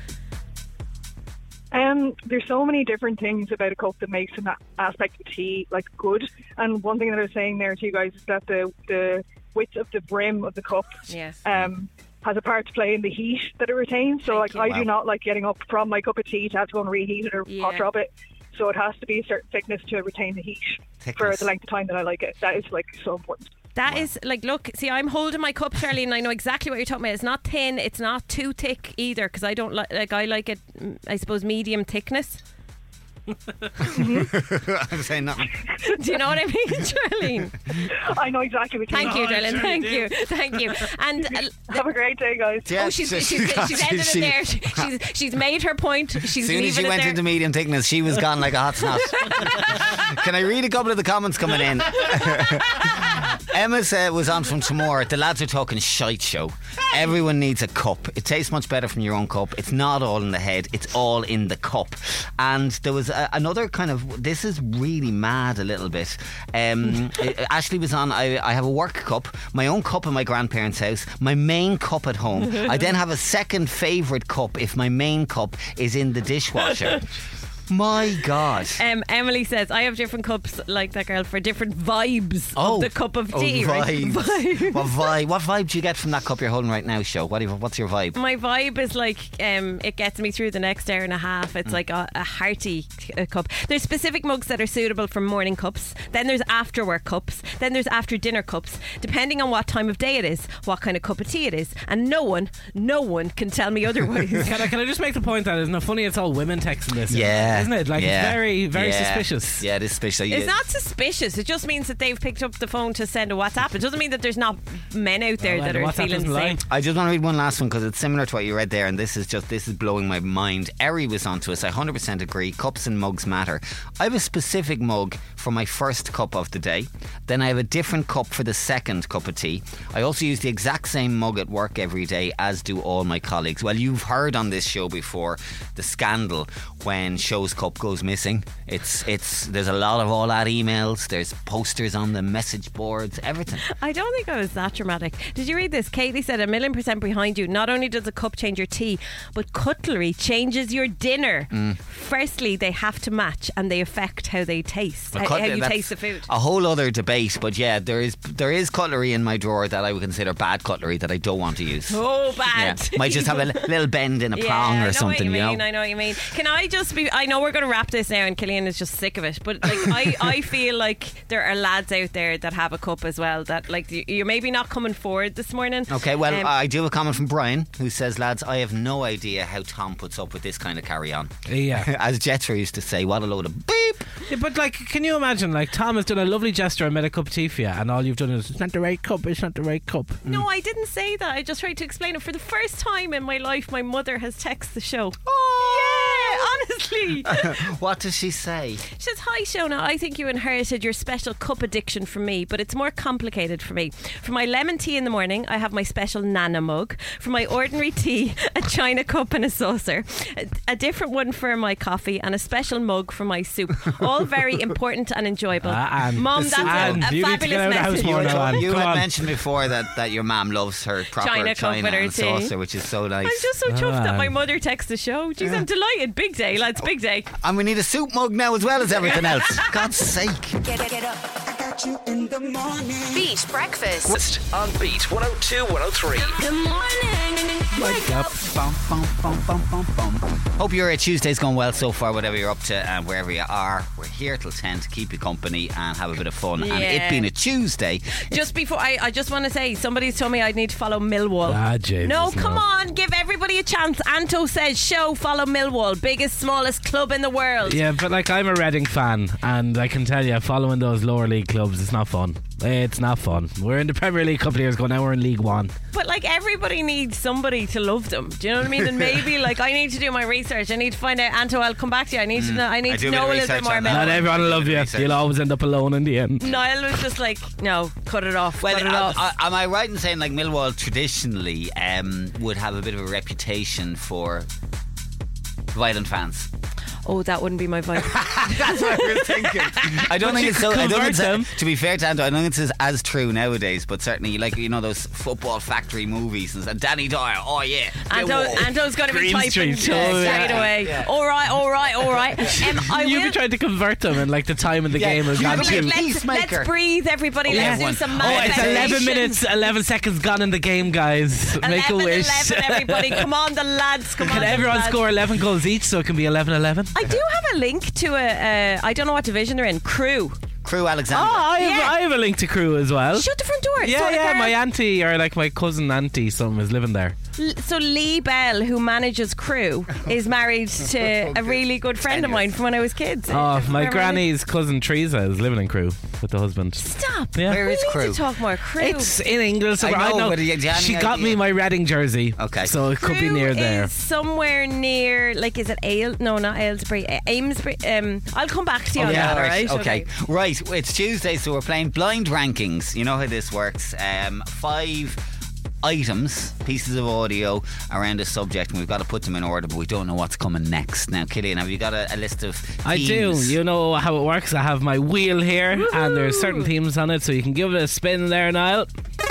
There's so many different things about a cup that makes an aspect of tea like good. And one thing that I was saying there to you guys is that the width of the brim of the cup has a part to play in the heat that it retains. So I do not like getting up from my cup of tea to have to go and reheat it or hot drop it. So it has to be a certain thickness to retain the heat for the length of time that I like it. That is like so important. That is like, look, see, I'm holding my cup, Charlene, and I know exactly what you're talking about. It's not thin, it's not too thick either, because I don't like I like it, I suppose, medium thickness. I'm saying nothing. Do you know what I mean, Charlene? I know exactly what you mean. Thank you, darling. Thank you. And have a great day, guys. Yeah, she's ended it there. She's made her point. She's soon as she went there. into medium thickness, she was gone like a hot snot. Can I read a couple of the comments coming in? Emma was on from Timor. The lads are talking shite show. Everyone needs a cup. It tastes much better from your own cup. It's not all in the head, it's all in the cup. And there was another kind of, this is really mad a little bit. Ashley was on, I have a work cup, my own cup in my grandparents' house, my main cup at home. I then have a second favourite cup if my main cup is in the dishwasher. My God. Emily says, I have different cups like that girl for different vibes of the cup of tea. Vibes. Right? What vibe do you get from that cup you're holding right now, Show? What's your vibe? My vibe is like, it gets me through the next hour and a half. It's like a hearty cup. There's specific mugs that are suitable for morning cups. Then there's after work cups. Then there's after dinner cups. Depending on what time of day it is, what kind of cup of tea it is. And no one can tell me otherwise. Can I just make the point that isn't it funny it's all women texting this? Yeah. Isn't it? Like, it's very, very suspicious. Yeah, it is suspicious. It's not suspicious. It just means that they've picked up the phone to send a WhatsApp. It doesn't mean that there's not men out there that are feeling the same. I just want to read one last one because it's similar to what you read there, and this is blowing my mind. Eri was on to us. I 100% agree. Cups and mugs matter. I have a specific mug for my first cup of the day. Then I have a different cup for the second cup of tea. I also use the exact same mug at work every day, as do all my colleagues. Well, you've heard on this show before the scandal when Show Rose Cup goes missing. There's a lot of all that emails. There's posters on the message boards, everything. I don't think I was that dramatic. Did you read this? Katie said 1,000,000% behind you. Not only does a cup change your tea, but cutlery changes your dinner. Firstly, they have to match and they affect how they taste, how you taste the food. A whole other debate, but yeah, there is cutlery in my drawer that I would consider bad cutlery that I don't want to use. Oh, bad. Yeah. Might just have a little bend in a prong or something, you know. I know what you mean. Can I just be? I know we're going to wrap this now, and Killian is just sick of it. But like, I feel like there are lads out there that have a cup as well. That like you're maybe not coming forward this morning. Okay, well, I do have a comment from Brian who says, lads, I have no idea how Tom puts up with this kind of carry on. Yeah. As Jethro used to say, what a load of beep. Yeah, but like, can you imagine? Like, Tom has done a lovely gesture and made a cup of tea for you, and all you've done is, it's not the right cup. It's not the right cup. No, I didn't say that. I just tried to explain it. For the first time in my life, my mother has texted the show. Honestly. What does she say? She says, hi Shona, I think you inherited your special cup addiction from me, but it's more complicated for me. For my lemon tea in the morning, I have my special Nana mug. For my ordinary tea, a china cup and a saucer. A different one for my coffee, and a special mug for my soup. All very important and enjoyable. Mom, that's a fabulous message. You had mentioned before that your mum loves her proper china cup with her and tea. saucer, which is so nice. I'm just so chuffed that my mother texts the show. Jeez, I'm delighted. Big day, lads, big day. And we need a soup mug now as well as everything else. God's sake. Get up. I got you in the morning. Beat Breakfast on Beat 102 103. Good morning. Wake up. Hope your Tuesday's going well so far, whatever you're up to and wherever you are. We're here till 10 to keep you company and have a bit of fun. Yeah. And it being a Tuesday. Just before, I just want to say, somebody's told me I'd need to follow Millwall. Jesus, no, come on, give everybody a chance. Anto says, follow Millwall, biggest, smallest club in the world. Yeah, but like, I'm a Reading fan, and I can tell you, following those lower league clubs, it's not fun. It's not fun. We're in the Premier League a couple of years ago, now we're in League One. But like, everybody needs somebody to love them. Do you know what I mean? And maybe like, I need to do my research. I need to find out. Anto, I'll come back to you. I need to know. I need to know a little bit more about Not everyone will love you. You'll always end up alone in the end. Niall was just like, no, cut it off. Well, cut it off. am I right in saying like Millwall traditionally would have a bit of a reputation for violent fans? Oh, that wouldn't be my vibe. That's what I was thinking. I don't think it's so. I don't think it's, to be fair to Anto, I don't think it's as true nowadays. But certainly, like, you know, those Football Factory movies and Danny Dyer. Oh yeah, Anto's going to be typing straight away. Yeah. All right. You'll be trying to convert them, and like the time of the game has gone too. Let's breathe, everybody. Let's do some it's 11 minutes, 11 seconds gone in the game, guys. Make a wish. 11, everybody. Come on, the lads. Can everyone score 11 goals each so it can be 11-11? I do have a link to I don't know what division they're in. Crew Alexandra. I have a link to Crew as well. Shut the front door. Yeah, my auntie, or like my cousin auntie, something is living there. So Lee Bell, who manages Crew, is married to a really good friend of mine from when I was kids. Oh, my granny's cousin Teresa is living in Crew with the husband. Stop. Yeah. Where is We Crew? need to talk more. Crew. It's in England. So I know, but she got me my Reading jersey. Okay. So it could be near there. Is somewhere near, like, is it No, not Aylesbury. Amesbury. I'll come back to you on that, alright? Okay. Right, it's Tuesday, so we're playing blind rankings. You know how this works. 5 items, pieces of audio around a subject, and we've got to put them in order, but we don't know what's coming next. Now, Killian, have you got a list of themes? I do. You know how it works. I have my wheel here. Woo-hoo! And there's certain themes on it, so you can give it a spin there, Niall.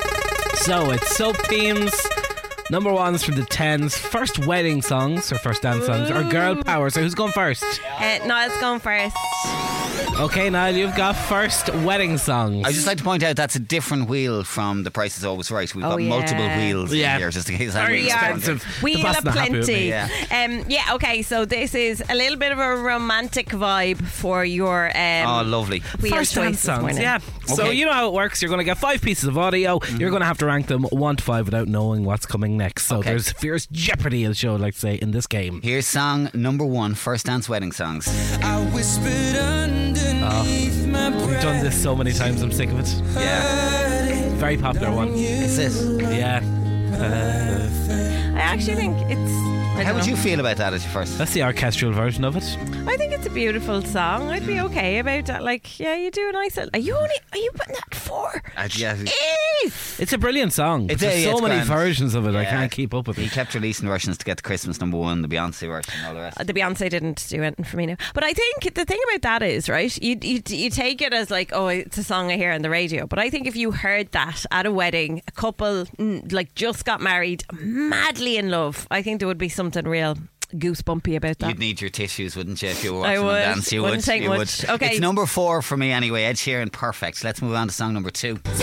So it's soap themes. Number 1's from the 10s. First wedding songs, or first dance songs, or girl power. So who's going first? Niall's going first. Okay, Niall, you've got first wedding songs. I'd just like to point out that's a different wheel from The Price is Always Right. We've got multiple wheels in here, just in case. Very expensive. Wheel of plenty. Okay, so this is a little bit of a romantic vibe for your lovely first dance songs. Yeah. Okay. So you know how it works. You're going to get 5 pieces of audio. You're going to have to rank them 1 to 5 without knowing what's coming next. So there's fierce jeopardy, as show, like to say, in this game. Here's song number 1, first dance wedding songs. I whispered underneath my breath. We've done this so many times, I'm sick of it. Yeah. Very popular one. Is this? Yeah. I actually think it's How would you feel about that as your first? That's the orchestral version of it. I think it's a beautiful song. I'd be okay about that. Like, yeah, you do a nice. Are you putting that 4? Yeah. It's a brilliant song. It's There's so many grand. versions of it. I Yeah. can't keep up with He it. kept releasing versions to get the Christmas number 1, the Beyonce version, and all the rest. The Beyonce didn't do anything for me now. But I think the thing about that is, right, you take it as like, oh, it's a song I hear on the radio. But I think if you heard that at a wedding, a couple like just got married, madly in love, I think there would be something real goosebumpy about that. You'd need your tissues, wouldn't you, if you were I watching would. them dance? You Wouldn't would. take You much. would. Okay. It's number 4 for me anyway. Ed Sheeran, Perfect. Let's move on to song number 2. What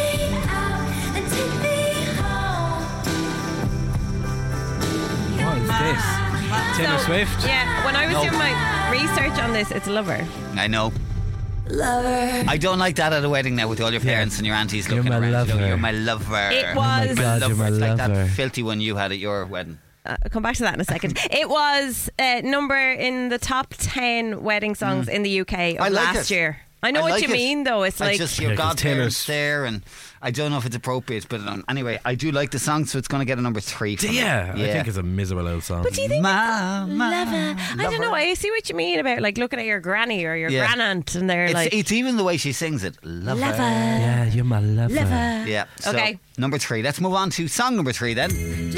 is this? Taylor Swift? Yeah, when I was doing my research on this, it's Lover. I know. Lover. I don't like that at a wedding now with all your parents and your aunties You're looking my around. lover. You're my lover. It was. Oh my God, you're my It's like that lover. filthy one you had at your wedding. I'll come back to that in a second. It was number in the top 10 wedding songs in the UK I of like last it. year. I know I what like you it. mean, though. It's I like just your Yeah, 'cause godparents Taylor's- there, and I don't know if it's appropriate, but anyway, I do like the song, so it's going to get a number 3 for me. Yeah, I think it's a miserable old song. But do you think Mama, Lover? I don't know. I see what you mean about like looking at your granny or your Yeah. grandaunt, and they're like it's even the way she sings it. Lover. Yeah, you're my lover. Lover. Yeah. So, Okay. number 3. Let's move on to song number 3 then.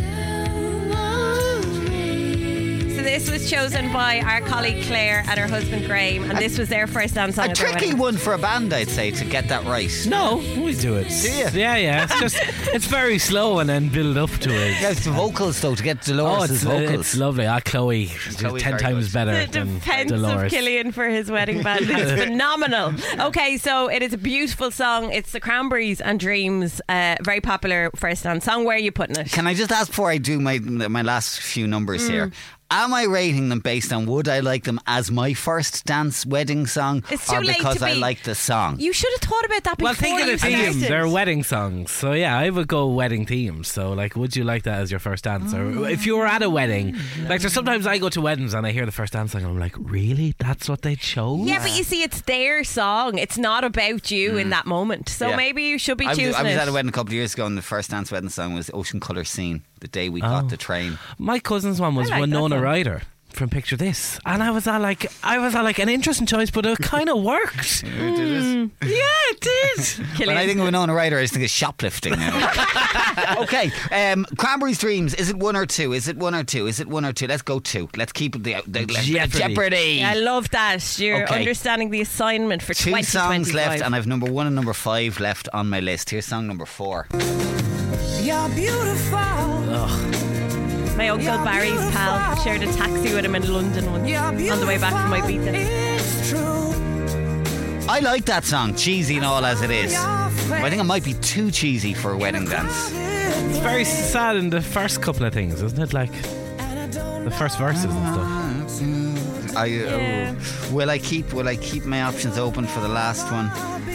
So this was chosen by our colleague Claire and her husband Graham, and this was their first dance song. A at their tricky wedding. one for a band, I'd say, to get that right. No, we do it. Do you? Yeah. It's just it's very slow and then build up to it. Yeah, it's the vocals though, to get Dolores' it's vocals. lovely. Chloe, Chloe's 10 very times good. better The than defense of Dolores. Killian for his wedding band is phenomenal. Okay, so it is a beautiful song. It's the Cranberries and Dreams, very popular first dance song. Where are you putting it? Can I just ask before I do my last few numbers here? Am I rating them based on would I like them as my first dance wedding song, It's too or late because to I be- like the song? You should have thought about that before. Well, think of you the theme. started. They're wedding songs. So, yeah, I would go wedding themes. So, like, would you like that as your first dance? Or if you were at a wedding, like, there's sometimes I go to weddings and I hear the first dance song and I'm like, really? That's what they chose? Yeah, but you see, it's their song. It's not about you in that moment. So Yeah. maybe you should be I was choosing at a it. wedding a couple of years ago, and the first dance wedding song was Ocean Colour Scene, the day we got the train. My cousin's one was I like that Winona song. Ryder from Picture This, and I was all like, an interesting choice, but it kind of worked. Yeah, it did. When I think of Winona Ryder, I just think of shoplifting. Okay, Cranberries Dreams. Is it 1 or 2? Is it 1 or 2? Is it 1 or 2? Let's go 2. Let's keep it the Jeopardy. I love that. You're Okay. understanding the assignment for 2 songs 2025. left, and I've number 1 and number 5 left on my list. Here's song number 4. You're beautiful. My uncle Barry's pal shared a taxi with him in London once on the way back from Ibiza. It's true. I like that song, cheesy and all as it is. But I think it might be too cheesy for a wedding dance. It's very sad in the first couple of things, isn't it? Like the first verses and stuff. Will I keep my options open for the last one?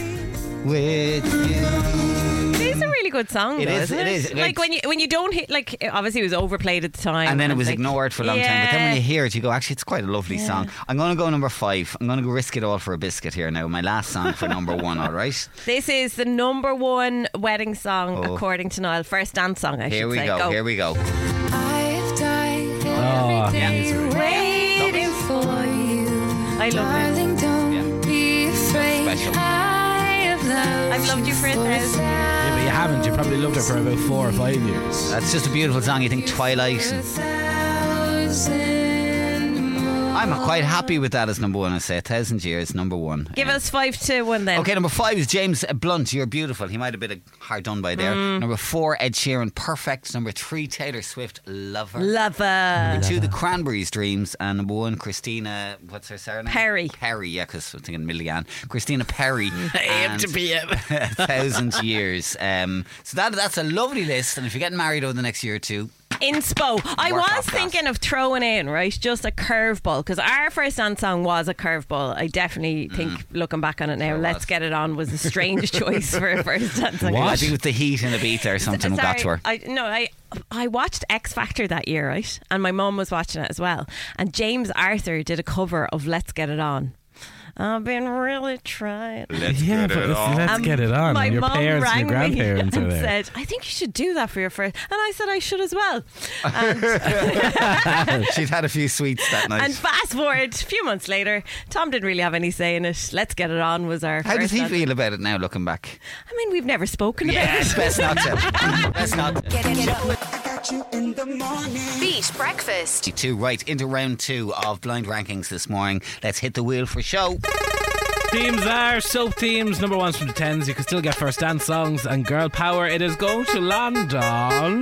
With you. It is a really good song, It though, is, isn't it it? is. Like when you don't hit, like obviously it was overplayed at the time, And then it was like, ignored for a long time. But then when you hear it, you go, actually, it's quite a lovely song. I'm going to go number 5. I'm going to go risk it all for a biscuit here now. My last song for number 1, all right? This is the number 1 wedding song according to Niall. First dance song, I Here should we say. go, here we go. I've died Oh, everything waiting for you. I love it. Darling, don't be afraid. Special. I've loved you for 1,000. Yeah, but you haven't. You probably loved her for about 4 or 5 years. That's just a beautiful song. You think Twilight. I'm quite happy with that as number 1. I say 1,000 Years, number 1. Give us 5 to 1 then. Okay, number 5 is James Blunt, You're Beautiful. He might have been hard done by there. Number 4, Ed Sheeran, Perfect. Number 3, Taylor Swift, Lover. Lover. Number 2, The Cranberries, Dreams. And number 1, Christina, what's her surname? Perry. Perry, yeah, because I'm thinking Milligan. Christina Perry. AM to PM. 1,000 Years. So that's a lovely list. And if you're getting married over the next year or two, Inspo. I Work was off that. thinking of throwing in, right, just a curveball, because our first dance song was a curveball. I definitely think, looking back on it now, Sure Let's was. Get It On was a strange choice for a first dance song. I think with the heat and the beat or something got to her. I watched X Factor that year, right? And my mum was watching it as well. And James Arthur did a cover of Let's Get It On. I've been really trying. Let's get it on. My Your mum parents and rang your grandparents me are and there. said, I think you should do that for your first. And I said I should as well. She'd had a few sweets that night. And fast forward a few months later, Tom didn't really have any say in it. Let's Get It On was our How does first he answer. feel about it now, looking back? I mean, we've never spoken about it. Best not to. Best not to. Get up. Beat breakfast. Right, into round 2 of Blind Rankings this morning. Let's hit the wheel for show. Teams are soap teams. Number 1's from the 10s. You can still get first dance songs and girl power. It is going to land on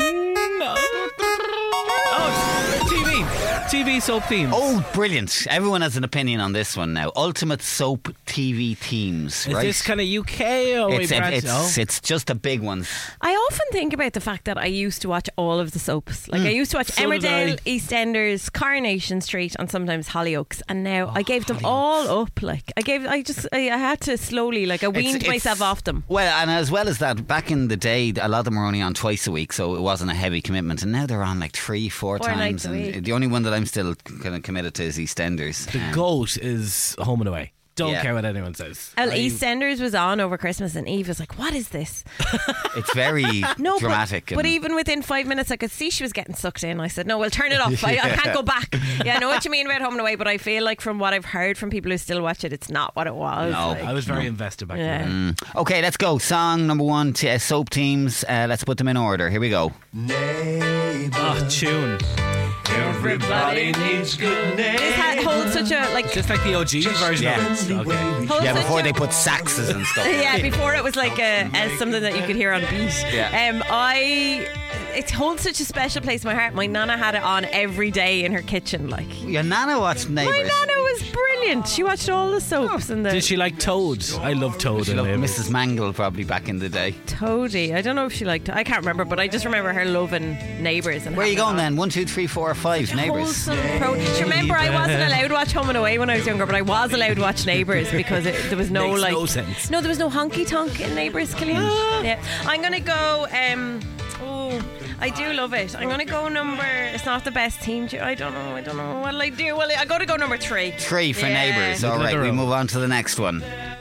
TV soap teams. Oh, brilliant. Everyone has an opinion on this one now. Ultimate soap TV teams, Is right? this kind of UK or It's just the big ones. I often think about the fact that I used to watch all of the soaps. Like I used to watch So did Emmerdale, I. EastEnders, Coronation Street, and sometimes Hollyoaks. And now I gave them all up. Like I had to slowly, like I weaned myself off them. Well, and as well as that, back in the day, a lot of them were only on twice a week, so it wasn't a heavy commitment. And now they're on like 3-4 4 times. nights a And week. the only one that I'm still kind of committed to is EastEnders. The GOAT is Home and Away. Don't Yeah. care what anyone says. Well, EastEnders was on over Christmas, and Eve was like, "What is this?" It's very No, dramatic. But even within 5 minutes, I could see she was getting sucked in. I said, "No, we'll turn it off. I can't go back." Yeah, I know what you mean about Home and Away, but I feel like from what I've heard from people who still watch it, it's not what it was. No. Like, I was very invested back Yeah. then. Okay, let's go. Song number 1, soap teams. Let's put them in order. Here we go. Oh, tune. Everybody needs good names. This holds such a like. Just like the OG version Yeah. of it. Okay. holds Yeah, such before a- they put saxes and stuff. Yeah, before it was like as something that you could hear on beat. Yeah. It holds such a special place in my heart. My nana had it on every day in her kitchen. Like Your nana watched my Neighbours. nana was brilliant. She watched all the soaps and the Did she like Toad? I love Toad. She in loved Neighbours. Mrs. Mangle probably back in the day. Toadie. I don't know if she liked it. I can't remember, but I just remember her loving Neighbours. And Where are you having going it on. then? 1, 2, 3, 4, 5 Neighbours. Wholesome Do you remember I wasn't allowed to watch Home and Away when I was younger, but I was allowed to watch Neighbours because there was no Makes like no sense. No, there was no honky tonk in Neighbours, Killian. Yeah, I'm gonna go. I do love it. I'm gonna go number. It's not the best team. I don't know. What'll I do? Well, I got to go number 3. 3 for Yeah. Neighbours. All right, we move on to the next one.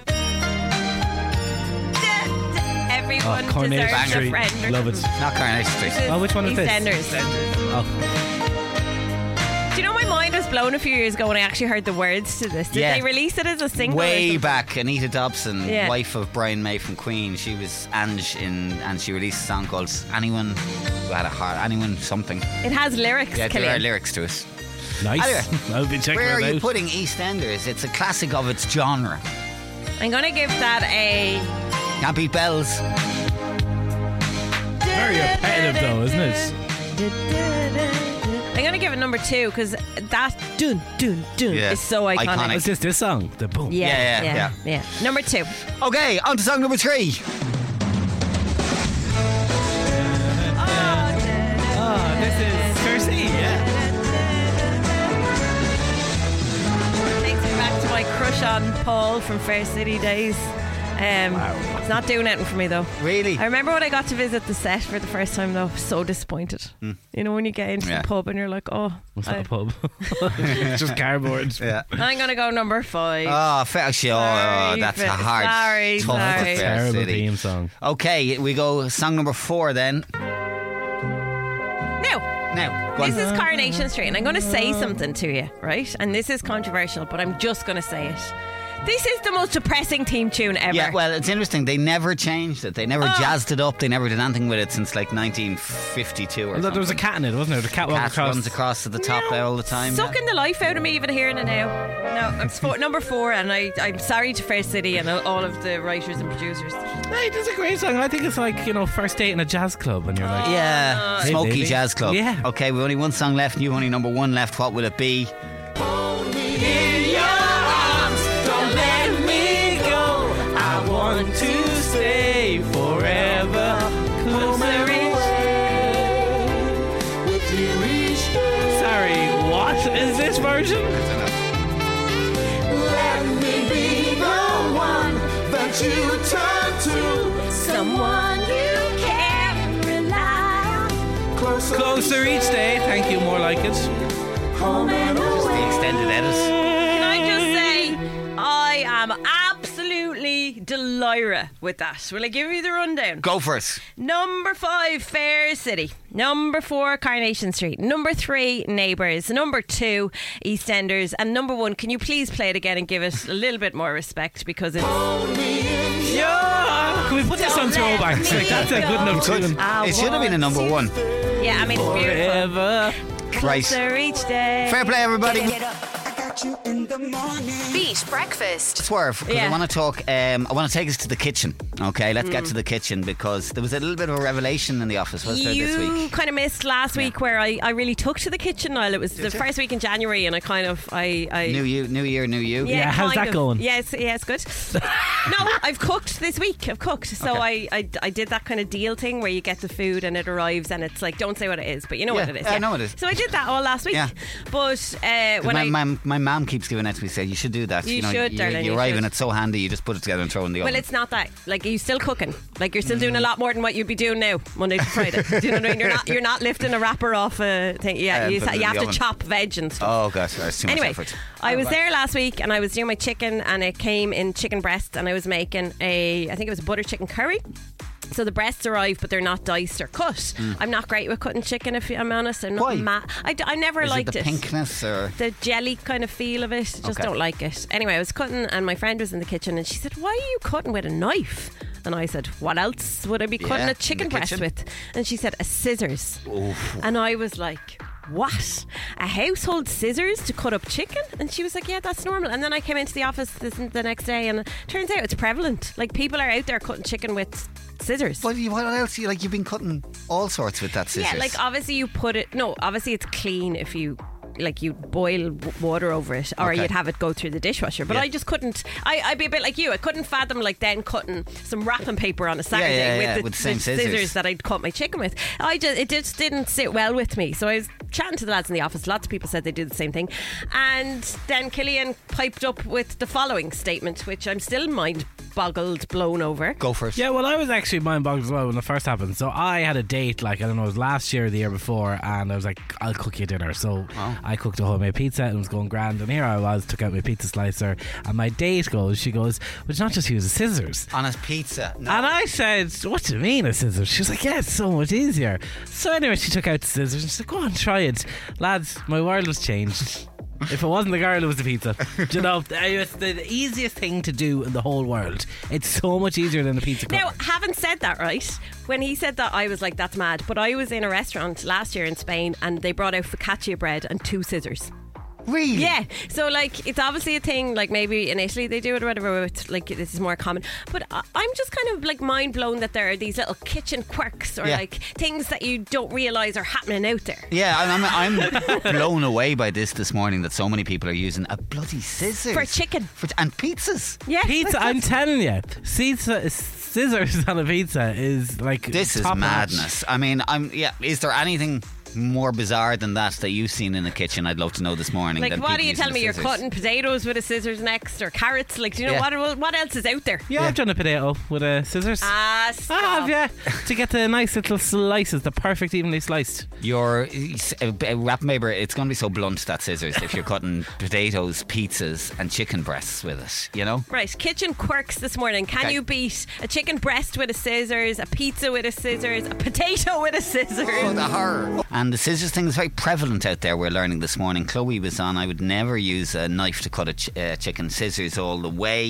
Everyone Coronation deserves a Street. friend. or Love it. something. Not Coronation Street. Oh, which one is this? EastEnders. Oh. Do you know my mind was blown a few years ago when I actually heard the words to this? Did Yeah. they release it as a single? or Way something? back, Anita Dobson, Yeah. wife of Brian May from Queen, she was Ange and she released a song called Anyone Who Had a Heart, Anyone something. It has lyrics, Yeah, there Killian. are lyrics to it. Nice. Anyway, I'll be checking where are it you out. putting EastEnders? It's a classic of its genre. I'm gonna give that a. Can't beat bells. Very repetitive though, isn't it? I'm gonna give it number 2 because that dun dun dun Yeah. is so iconic. Iconic. Is this song? The boom. Yeah. Number 2. Okay, on to song number 3. Oh, this is Cersei, yeah. Takes me back to my crush on Paul from Fair City days. It's not doing anything for me though. Really? I remember when I got to visit the set for the first time though, so disappointed. You know when you get into Yeah. the pub and you're like, oh, It's not a pub. It's just cardboard. Yeah. I'm gonna go number 5. Oh, fair shit. Oh, Sorry, that's a Fair- hard, sorry, tough sorry. Fair Terrible City. theme song. Okay, we go song number 4 then. Now, go on. This is Coronation Street, and I'm going to say something to you, right? And this is controversial, but I'm just going to say it. This is the most depressing theme tune ever. Yeah, well, it's interesting. They never changed it. They never jazzed it up. They never did anything with it since like 1952 or There was a something. cat in it, wasn't there? The cat walked Cat across. runs across to the top there all the time. Sucking the life out of me even hearing it now. No, it's number 4, and I'm sorry to Fair City and all of the writers and producers. Hey, it's a great song. I think it's like, first date in a jazz club, and you're like, Yeah, Hey, Smoky baby. Jazz Club. Yeah. Okay, we only one song left. You only number 1 left. What will it be? In your arms, don't let me go. I want to stay forever. Closer with you each day. sorry, what is this version? Let me be the one that you turn to. Someone you can rely on. Closer each day. Thank you, more like it. Home and Just the away. extended edit. Can I just say, Delira with that. Will I give you the rundown? Go for it. Number 5, Fair City. Number 4, Carnation Street. Number 3, Neighbours. Number 2, EastEnders. And number 1, can you please play it again and give it a little bit more respect, because it's... Yeah. Can we put this on throwbacks? Like, that's a good enough tune. It should have been a number 1. Yeah, I mean, it's beautiful. Forever. Right. Closer each day. Fair play, everybody. Beat Breakfast. Swerve, because Yeah. I want to talk. I want to take us to the kitchen. Okay, let's get to the kitchen, because there was a little bit of a revelation in the office, was there, this You week? kind of missed last week where I really took to the kitchen, Niall. It was the first week in January, and I kind of I New year, new you. Yeah, how's kind that of. going? Yeah, it's good. No, I've cooked this week. I've cooked. So Okay. I did that kind of deal thing where you get the food and it arrives and it's like, don't say what it is, but you know Yeah, what it is. I know what it is. So I did that all last week. Yeah. But when my mum keeps giving it to me, say you should do that. You know, should, darling, You you arrive should. and it's so handy. You just put it together and throw it in the oven. Well, it's not that. Like, you're still cooking. Like, you're still doing a lot more than what you'd be doing now, Monday to Friday. Do you know what I mean? You're not lifting a wrapper off a thing. Yeah, you put it in have the to oven. chop veg and stuff. Oh gosh, that's too Anyway, much effort. I was there last week and I was doing my chicken, and it came in chicken breast, and I was making I think it was a butter chicken curry. So the breasts arrived, but they're not diced or cut. I'm not great with cutting chicken, if I'm honest. I'm Why? not I never Is liked it the pinkness or? the jelly kind of feel of it. Just Okay. don't like it. Anyway, I was cutting, and my friend was in the kitchen, and she said, "Why are you cutting with a knife?" And I said, "What else would I be cutting Yeah, a chicken in the breast kitchen. with?" And she said, "A scissors." Oof. And I was like, "What? A household scissors to cut up chicken?" And she was like, "Yeah, that's normal." And then I came into the office the next day, and it turns out it's prevalent. Like, people are out there cutting chicken with scissors. What else? You've been cutting all sorts with that scissors. Yeah, like, obviously you put it. No, obviously it's clean if you. Like, you boil water over it, or Okay. you'd have it go through the dishwasher. But Yeah. I just couldn't. I'd be a bit like you. I couldn't fathom like then cutting some wrapping paper on a Saturday yeah, with with the same scissors. that I'd cut my chicken with. It just didn't sit well with me. So I was chatting to the lads in the office. Lots of people said they do the same thing. And then Killian piped up with the following statement, which I'm still mind-boggled, blown over. Go first. Yeah, well, I was actually mind-boggled as well when it first happened. So I had a date, like, I don't know, it was last year or the year before, and I was like, I'll cook you dinner. So I cooked a homemade pizza, and it was going grand, and here I was, took out my pizza slicer, and my date she goes, well, it's not just use a scissors. On his pizza. No. And I said, what do you mean a scissors? She was like, yeah, it's so much easier. So anyway, she took out the scissors and she said, go on, try it. Lads, my world was changed. If it wasn't the girl, it was the pizza. Do you know, it's the easiest thing to do in the whole world. It's so much easier than a pizza cutter. Now, having said that, right, when he said that, I was like, that's mad. But I was in a restaurant last year in Spain, and they brought out focaccia bread and 2 scissors. Really? Yeah, so like, it's obviously a thing, like maybe in Italy they do it or whatever, it's like, this is more common. But I'm just kind of like mind blown that there are these little kitchen quirks, or Yeah. like things that you don't realise are happening out there. Yeah, I'm blown away by this morning, that so many people are using a bloody scissors For chicken. and pizzas. Yeah, Pizza, I'm telling you, scissors on a pizza is like This is top notch. madness. I mean, is there anything more bizarre than that you've seen in the kitchen? I'd love to know this morning. Like, than what people are you using telling me? You're scissors. cutting potatoes with a scissors next, or carrots? Like, do you know Yeah. what else is out there? Yeah, I've done a potato with scissors. Ah, I stop. have, yeah. To get the nice little slices, the perfect evenly sliced. Your wrapping paper, it's going to be so blunt, that scissors, if you're cutting potatoes, pizzas and chicken breasts with it, you know? Right, kitchen quirks this morning. Can Okay. you beat a chicken breast with a scissors, a pizza with a scissors, a potato with a scissors? Oh, the horror. And the scissors thing is very prevalent out there, we're learning this morning. Chloe was on. I would never use a knife to cut a chicken. Scissors all the way.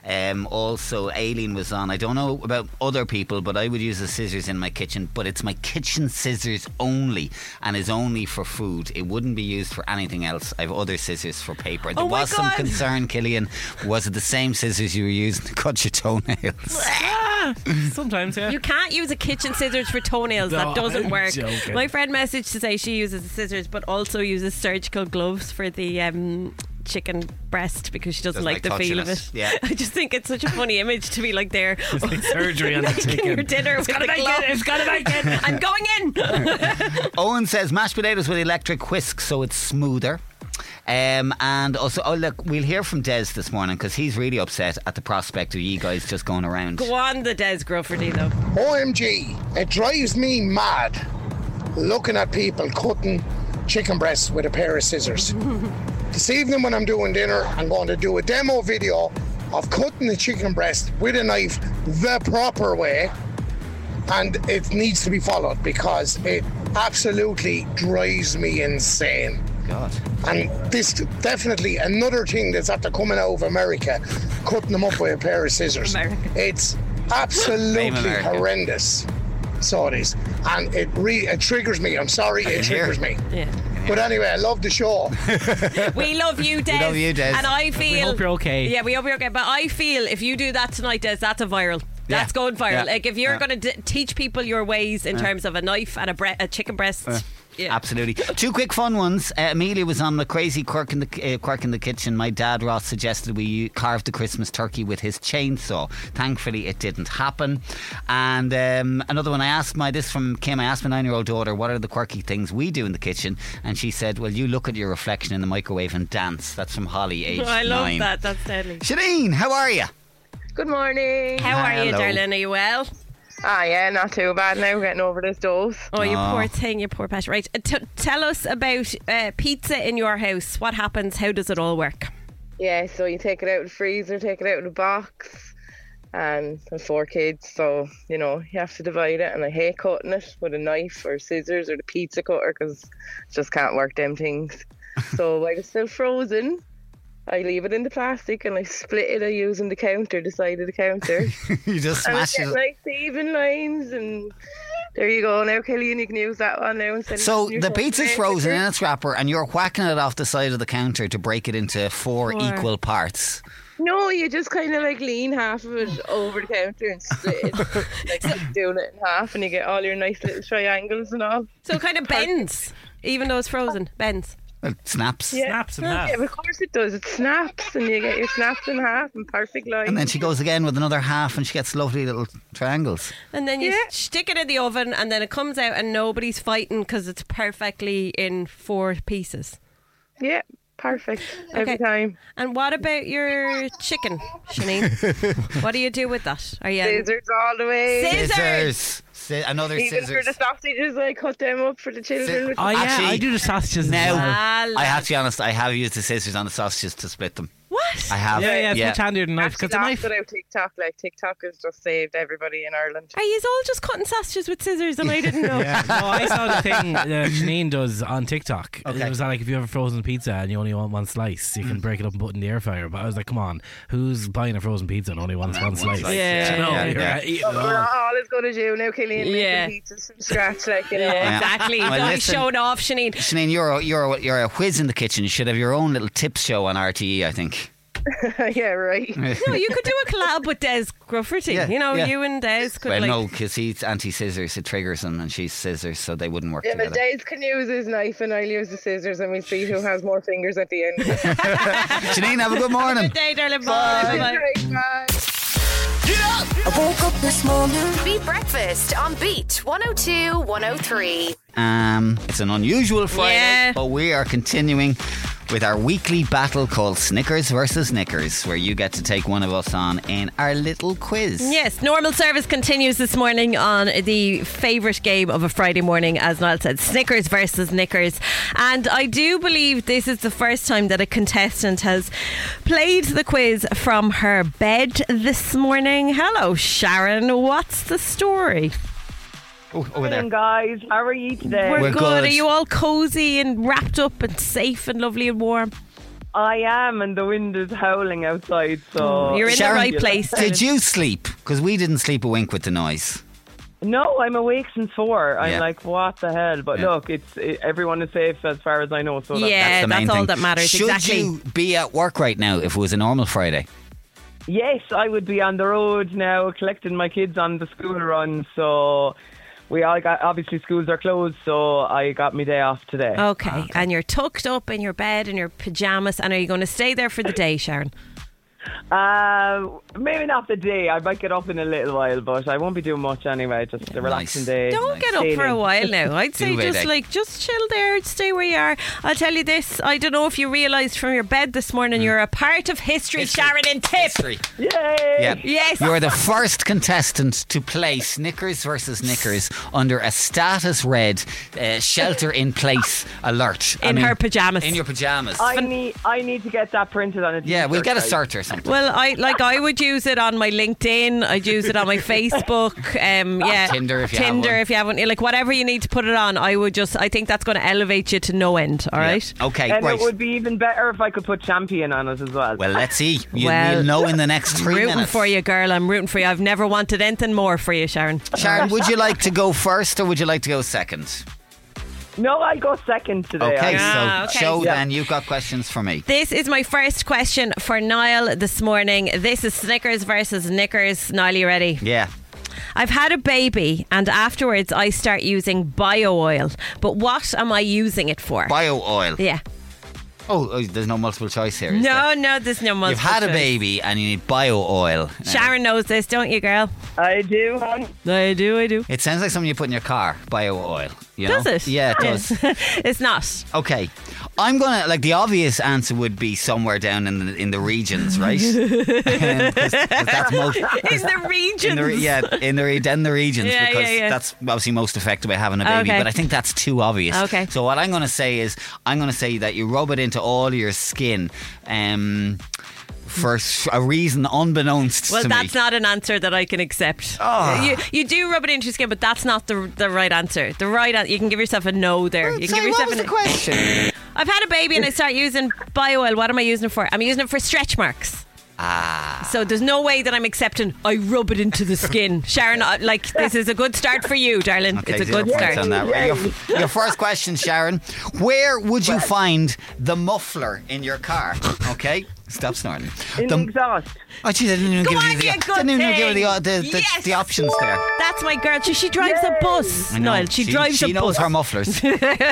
Also, Aileen was on. I don't know about other people, but I would use the scissors in my kitchen, but it's my kitchen scissors only, and is only for food. It wouldn't be used for anything else. I have other scissors for paper. There Oh my was some God. concern, Killian. Was it the same scissors you were using to cut your toenails? Sometimes, yeah. You can't use a kitchen scissors for toenails. No, That doesn't I'm work. joking. My friend messaged to say she uses the scissors, but also uses surgical gloves for the chicken breast because she doesn't like the touching feel of it. Yeah. I just think it's such a funny image to be like there. It's like surgery on the making chicken. your dinner with the gotta make glove. it, it's gotta make it. I'm going in. Owen says mashed potatoes with electric whisk so it's smoother. And also, look, we'll hear from Des this morning because he's really upset at the prospect of you guys just going around. Go on, the Des Grufferty though. OMG, it drives me mad looking at people cutting chicken breasts with a pair of scissors. This evening when I'm doing dinner, I'm going to do a demo video of cutting the chicken breast with a knife the proper way, and it needs to be followed because it absolutely drives me insane. God. And this definitely another thing that's after coming out of America, cutting them up with a pair of scissors. It's absolutely horrendous. So it is, and it triggers me. I'm sorry, it triggers me. Yeah. But anyway, I love the show. We love you, Des. We love you, Des. And I feel. We hope you're okay. Yeah, we hope you're okay. But I feel if you do that tonight, Des, that's a viral. That's going viral. Yeah. Like if you're going to teach people your ways in terms of a knife and a chicken breast. Yeah. Absolutely. Two quick fun ones. Amelia was on the crazy quirk in the kitchen. My dad Ross suggested we carve the Christmas turkey with his chainsaw. Thankfully it didn't happen. And another one, I asked my 9-year-old daughter, what are the quirky things we do in the kitchen? And she said, well, you look at your reflection in the microwave and dance. That's from Holly, age 9. I love that. That's deadly. Shireen, how are you? Good morning. How are you, darling? Are you well? Yeah, not too bad now, getting over this dose. Oh, you poor thing, you poor Pat. Right, tell us about pizza in your house. What happens? How does it all work? Yeah, so you take it out of the freezer, take it out of the box, and I have 4 kids, so, you know, you have to divide it, and I hate cutting it with a knife or scissors or the pizza cutter because just can't work them things. So while it's still frozen, I leave it in the plastic and I split it using the side of the counter. You just smash and it. Like the even lines, and there you go. Now, Killian, you can use that one now. So the pizza's frozen in its wrapper and you're whacking it off the side of the counter to break it into 4 equal parts. No, you just kind of like lean half of it over the counter and split it. Like doing it in half, and you get all your nice little triangles and all. So it kind of bends, even though it's frozen. Bends. It snaps. Yeah. Snaps in half. Yeah, of course it does. It snaps, and you get your snaps in half and perfect lines. And then she goes again with another half and she gets lovely little triangles. And then you stick it in the oven, and then it comes out and nobody's fighting because it's perfectly in 4 pieces. Yeah, perfect. Every time. And what about your chicken, Sinead? What do you do with that? Are you Scissors all the way. Scissors. Another Even scissors. for the sausages, I cut them up for the children. Oh yeah, Actually, I do the sausages now, as well. I have to be honest, I have used the scissors on the sausages to split them. What? I have. Yeah, it's much handier than a knife. Actually, Because a knife. without TikTok, like TikTok has just saved everybody in Ireland. Are you all just cutting sausages with scissors and I didn't know? Yeah. No, I saw the thing Janine does on TikTok. It was like if you have a frozen pizza and you only want one slice, you can break it up and put it in the air fryer. But I was like, come on, who's buying a frozen pizza and only wants one slice? Yeah. You know, Yeah. you're eating But it we're all. all as good as you now, Killian, making pizzas from scratch, like, you know. Yeah, exactly. Well, Don't listen. show it off, Sinead. Sinead, you're a whiz in the kitchen. You should have your own little tips show on RTE, I think. Yeah, right. No, you could do a collab with Des Grufferty. Yeah, you know, yeah. you and Des could Well, like. no, because he's anti-scissors. It triggers him, and she's scissors, so they wouldn't work Yeah, but together. Des can use his knife and I'll use the scissors, and we'll see who has more fingers at the end. Janine, have a good morning. Good day, darling. Bye. Bye. Bye. I woke up this morning. Beat Breakfast on Beat 102 103. It's an unusual Friday, Yeah. but we are continuing with our weekly battle called Snickers versus Knickers, where you get to take one of us on in our little quiz. Yes, normal service continues this morning on the favourite game of a Friday morning, as Niall said, Snickers versus Knickers. And I do believe this is the first time that a contestant has played the quiz from her bed this morning. Hello, Sharon. What's the story? Oh, over there. Guys, how are you today? We're We're good. good. Are you all cosy and wrapped up and safe and lovely and warm? I am, and the wind is howling outside, so... You're in Sharon, the right place. Did you sleep? Because we didn't sleep a wink with the noise. No, I'm awake since 4. I'm Yeah. like, what the hell? But Yeah. look, everyone is safe as far as I know. So Yeah, the main that's all thing. that matters. Should Exactly. you be at work right now if it was a normal Friday? yes, I would be on the road now collecting my kids on the school run. So we all got, obviously schools are closed, so I got my day off today. Okay, and you're tucked up in your bed in your pyjamas, and are you going to stay there for the day, Sharon? Maybe not the day. I might get up in a little while, but I won't be doing much anyway. Just a relaxing Nice. day. Don't get up for a while now. I'd say Duvet just day. just chill there, stay where you are. I'll tell you this, I don't know if you realised from your bed this morning you're a part of history, Sharon, in tip. History. Yay! Yeah. Yes. You're the first contestant to play Snickers versus Knickers under a status red shelter in place alert. In her pyjamas. In your pyjamas. I need to get that printed on a Yeah, we'll t-shirt, get a guys. cert or something. Well, I would use it on my LinkedIn. I'd use it on my Facebook. Yeah, Tinder if you have one. if you have one. Like whatever you need to put it on, I think that's going to elevate you to no end. All right. Okay. And right. it would be even better if I could put champion on it as well. Well, let's see. You'll know in the next 3 rooting minutes. for you, girl. I'm rooting for you. I've never wanted anything more for you, Sharon. Sharon, would you like to go first or would you like to go second? No, I'll go second today. Okay, okay. Show then. You've got questions for me. This is my first question for Niall this morning. This is Snickers versus Knickers. Niall, you ready? Yeah. I've had a baby and afterwards I start using bio oil. But what am I using it for? Bio oil. Yeah. Oh, there's no multiple choice here. No, there's no multiple You've had a choice. baby and you need bio oil. Sharon knows this, don't you, girl? I do, hon. I do. It sounds like something you put in your car, bio oil. You know? Does it? Yeah, it does. It's not. Okay. I'm gonna the obvious answer would be somewhere down in the regions, right? 'Cause that's most in the regions. in the regions Yeah, because yeah. that's obviously most effective by having a baby. Okay. But I think that's too obvious. Okay. So what I'm going to say is that you rub it into all your skin. For a reason unbeknownst Well, to me. that's not an answer that I can accept. Oh. You do rub it into your skin, but that's not the right answer. The right answer, you can give yourself a no there. You can Sorry, give yourself what was the question? I've had a baby and I start using bio oil. What am I using it for? I'm using it for stretch marks. So there's no way that I'm accepting I rub it into the skin. Sharon, this is a good start for you, darling. Okay, it's a 0 good points start. on that. Right, your first question, Sharon. Where would you find the muffler in your car? Okay, stop snorting. In the exhaust. Oh, geez, I didn't even give you the options there. That's my girl. She drives a bus. I know. Niall, she drives a She bus. knows her mufflers. In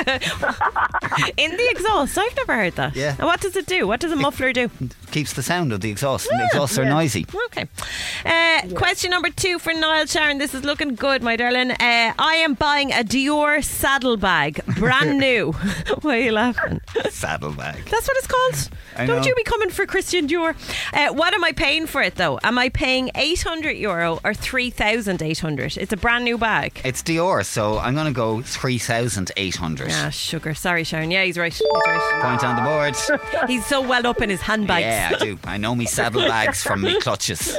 the exhaust. I've never heard that. Yeah. And what does it do? What does a muffler do? Keeps the sound of the exhaust. And the exhausts are noisy. Okay. Question number 2 for Niall. Sharon, this is looking good, my darling. I am buying a Dior saddlebag, brand new. Why are you laughing? Saddlebag. That's what it's called. I Don't know. you be coming for Christian Dior. What am I paying for it though? Am I paying €800 or 3,800? It's a brand new bag. It's Dior, so I'm going to go 3,800. Ah, sugar. Sorry, Sharon. Yeah, he's right. Point on the board. He's so well up in his handbags. Yeah, I do. I know me saddlebags from me clutches.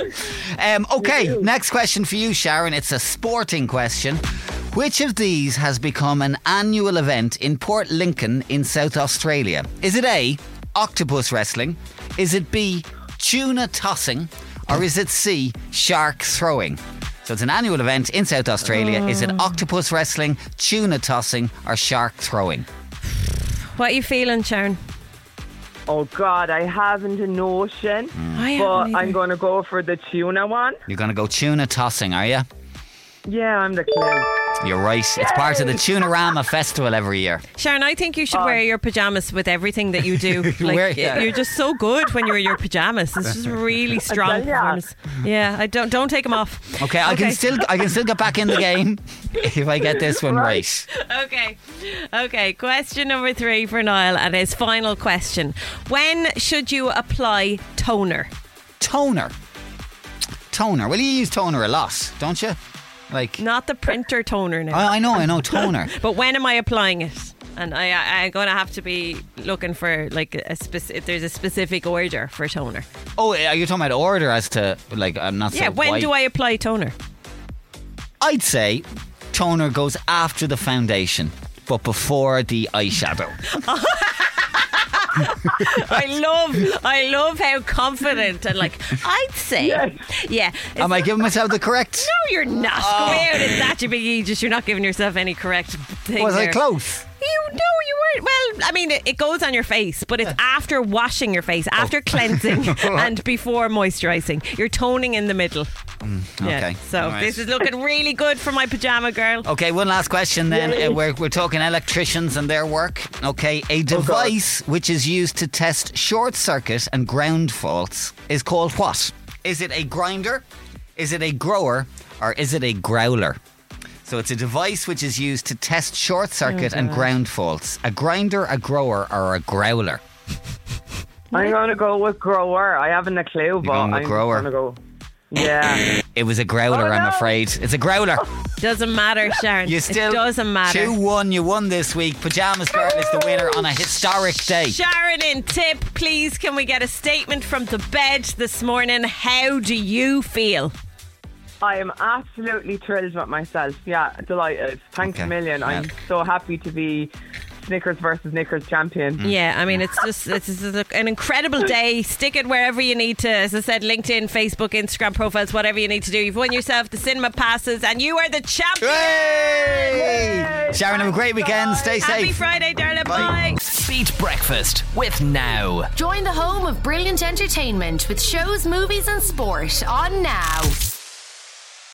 Okay, next question for you, Sharon. It's a sporting question. Which of these has become an annual event in Port Lincoln in South Australia? Is it A, octopus wrestling? Is it B, tuna tossing? Or is it C, shark throwing? So it's an annual event in South Australia. Is it octopus wrestling, tuna tossing, or shark throwing? What are you feeling, Sharon? Oh God, I haven't a notion, but I'm going to go for the tuna one. You're going to go tuna tossing, are you? Yeah, I'm the clue. You're right. It's part of the Tunarama Festival every year. Sharon, I think you should wear your pyjamas with everything that you do. You're just so good when you're in your pyjamas. It's just really strong performance. Yeah, I don't take them off. Okay, I can still get back in the game if I get this one right. Okay. Question number 3 for Niall, and his final question: when should you apply toner? Toner. Well, you use toner a lot, don't you? Like not the printer toner now. I know toner. But when am I applying it? And I'm going to have to be looking for like if there's a specific order for toner. Oh, are you talking about order as to like I'm not. Yeah, when do I apply toner? I'd say toner goes after the foundation, but before the eyeshadow. I love how confident and like I'd say. Yeah. Am I giving myself the correct? No, you're not. Go out at that, you big aegis. You're not giving yourself any correct thing. Was there. I close? You weren't. Well, I mean, it goes on your face, but it's after washing your face, after cleansing, and before moisturising. You're toning in the middle. Okay. So this is looking really good for my pajama girl. Okay, one last question then. We're talking electricians and their work. Okay, a device which is used to test short circuit and ground faults is called what? Is it a grinder? Is it a grower? Or is it a growler? So it's a device which is used to test short circuit and ground faults. A grinder, a grower, or a growler? I'm going to go with grower. I haven't a clue, but going with I'm grower? going to go. Yeah. It was a growler, I'm afraid. It's a growler. Doesn't matter, Sharon. You still it doesn't matter. 2-1. You won this week. Pyjamas Girl is the winner on a historic day. Sharon in Tip, please, can we get a statement from the bed this morning? How do you feel? I am absolutely thrilled with myself. Yeah, delighted. Thanks a million. Yeah. I'm so happy to be Snickers versus Knickers champion. Yeah, I mean, it's an incredible day. Stick it wherever you need to. As I said, LinkedIn, Facebook, Instagram profiles, whatever you need to do. You've won yourself the cinema passes and you are the champion. Hey! Sharon, have a great weekend. Stay safe. Happy Friday, darling. Bye. Beat Breakfast with Now. Join the home of brilliant entertainment with shows, movies and sport on Now.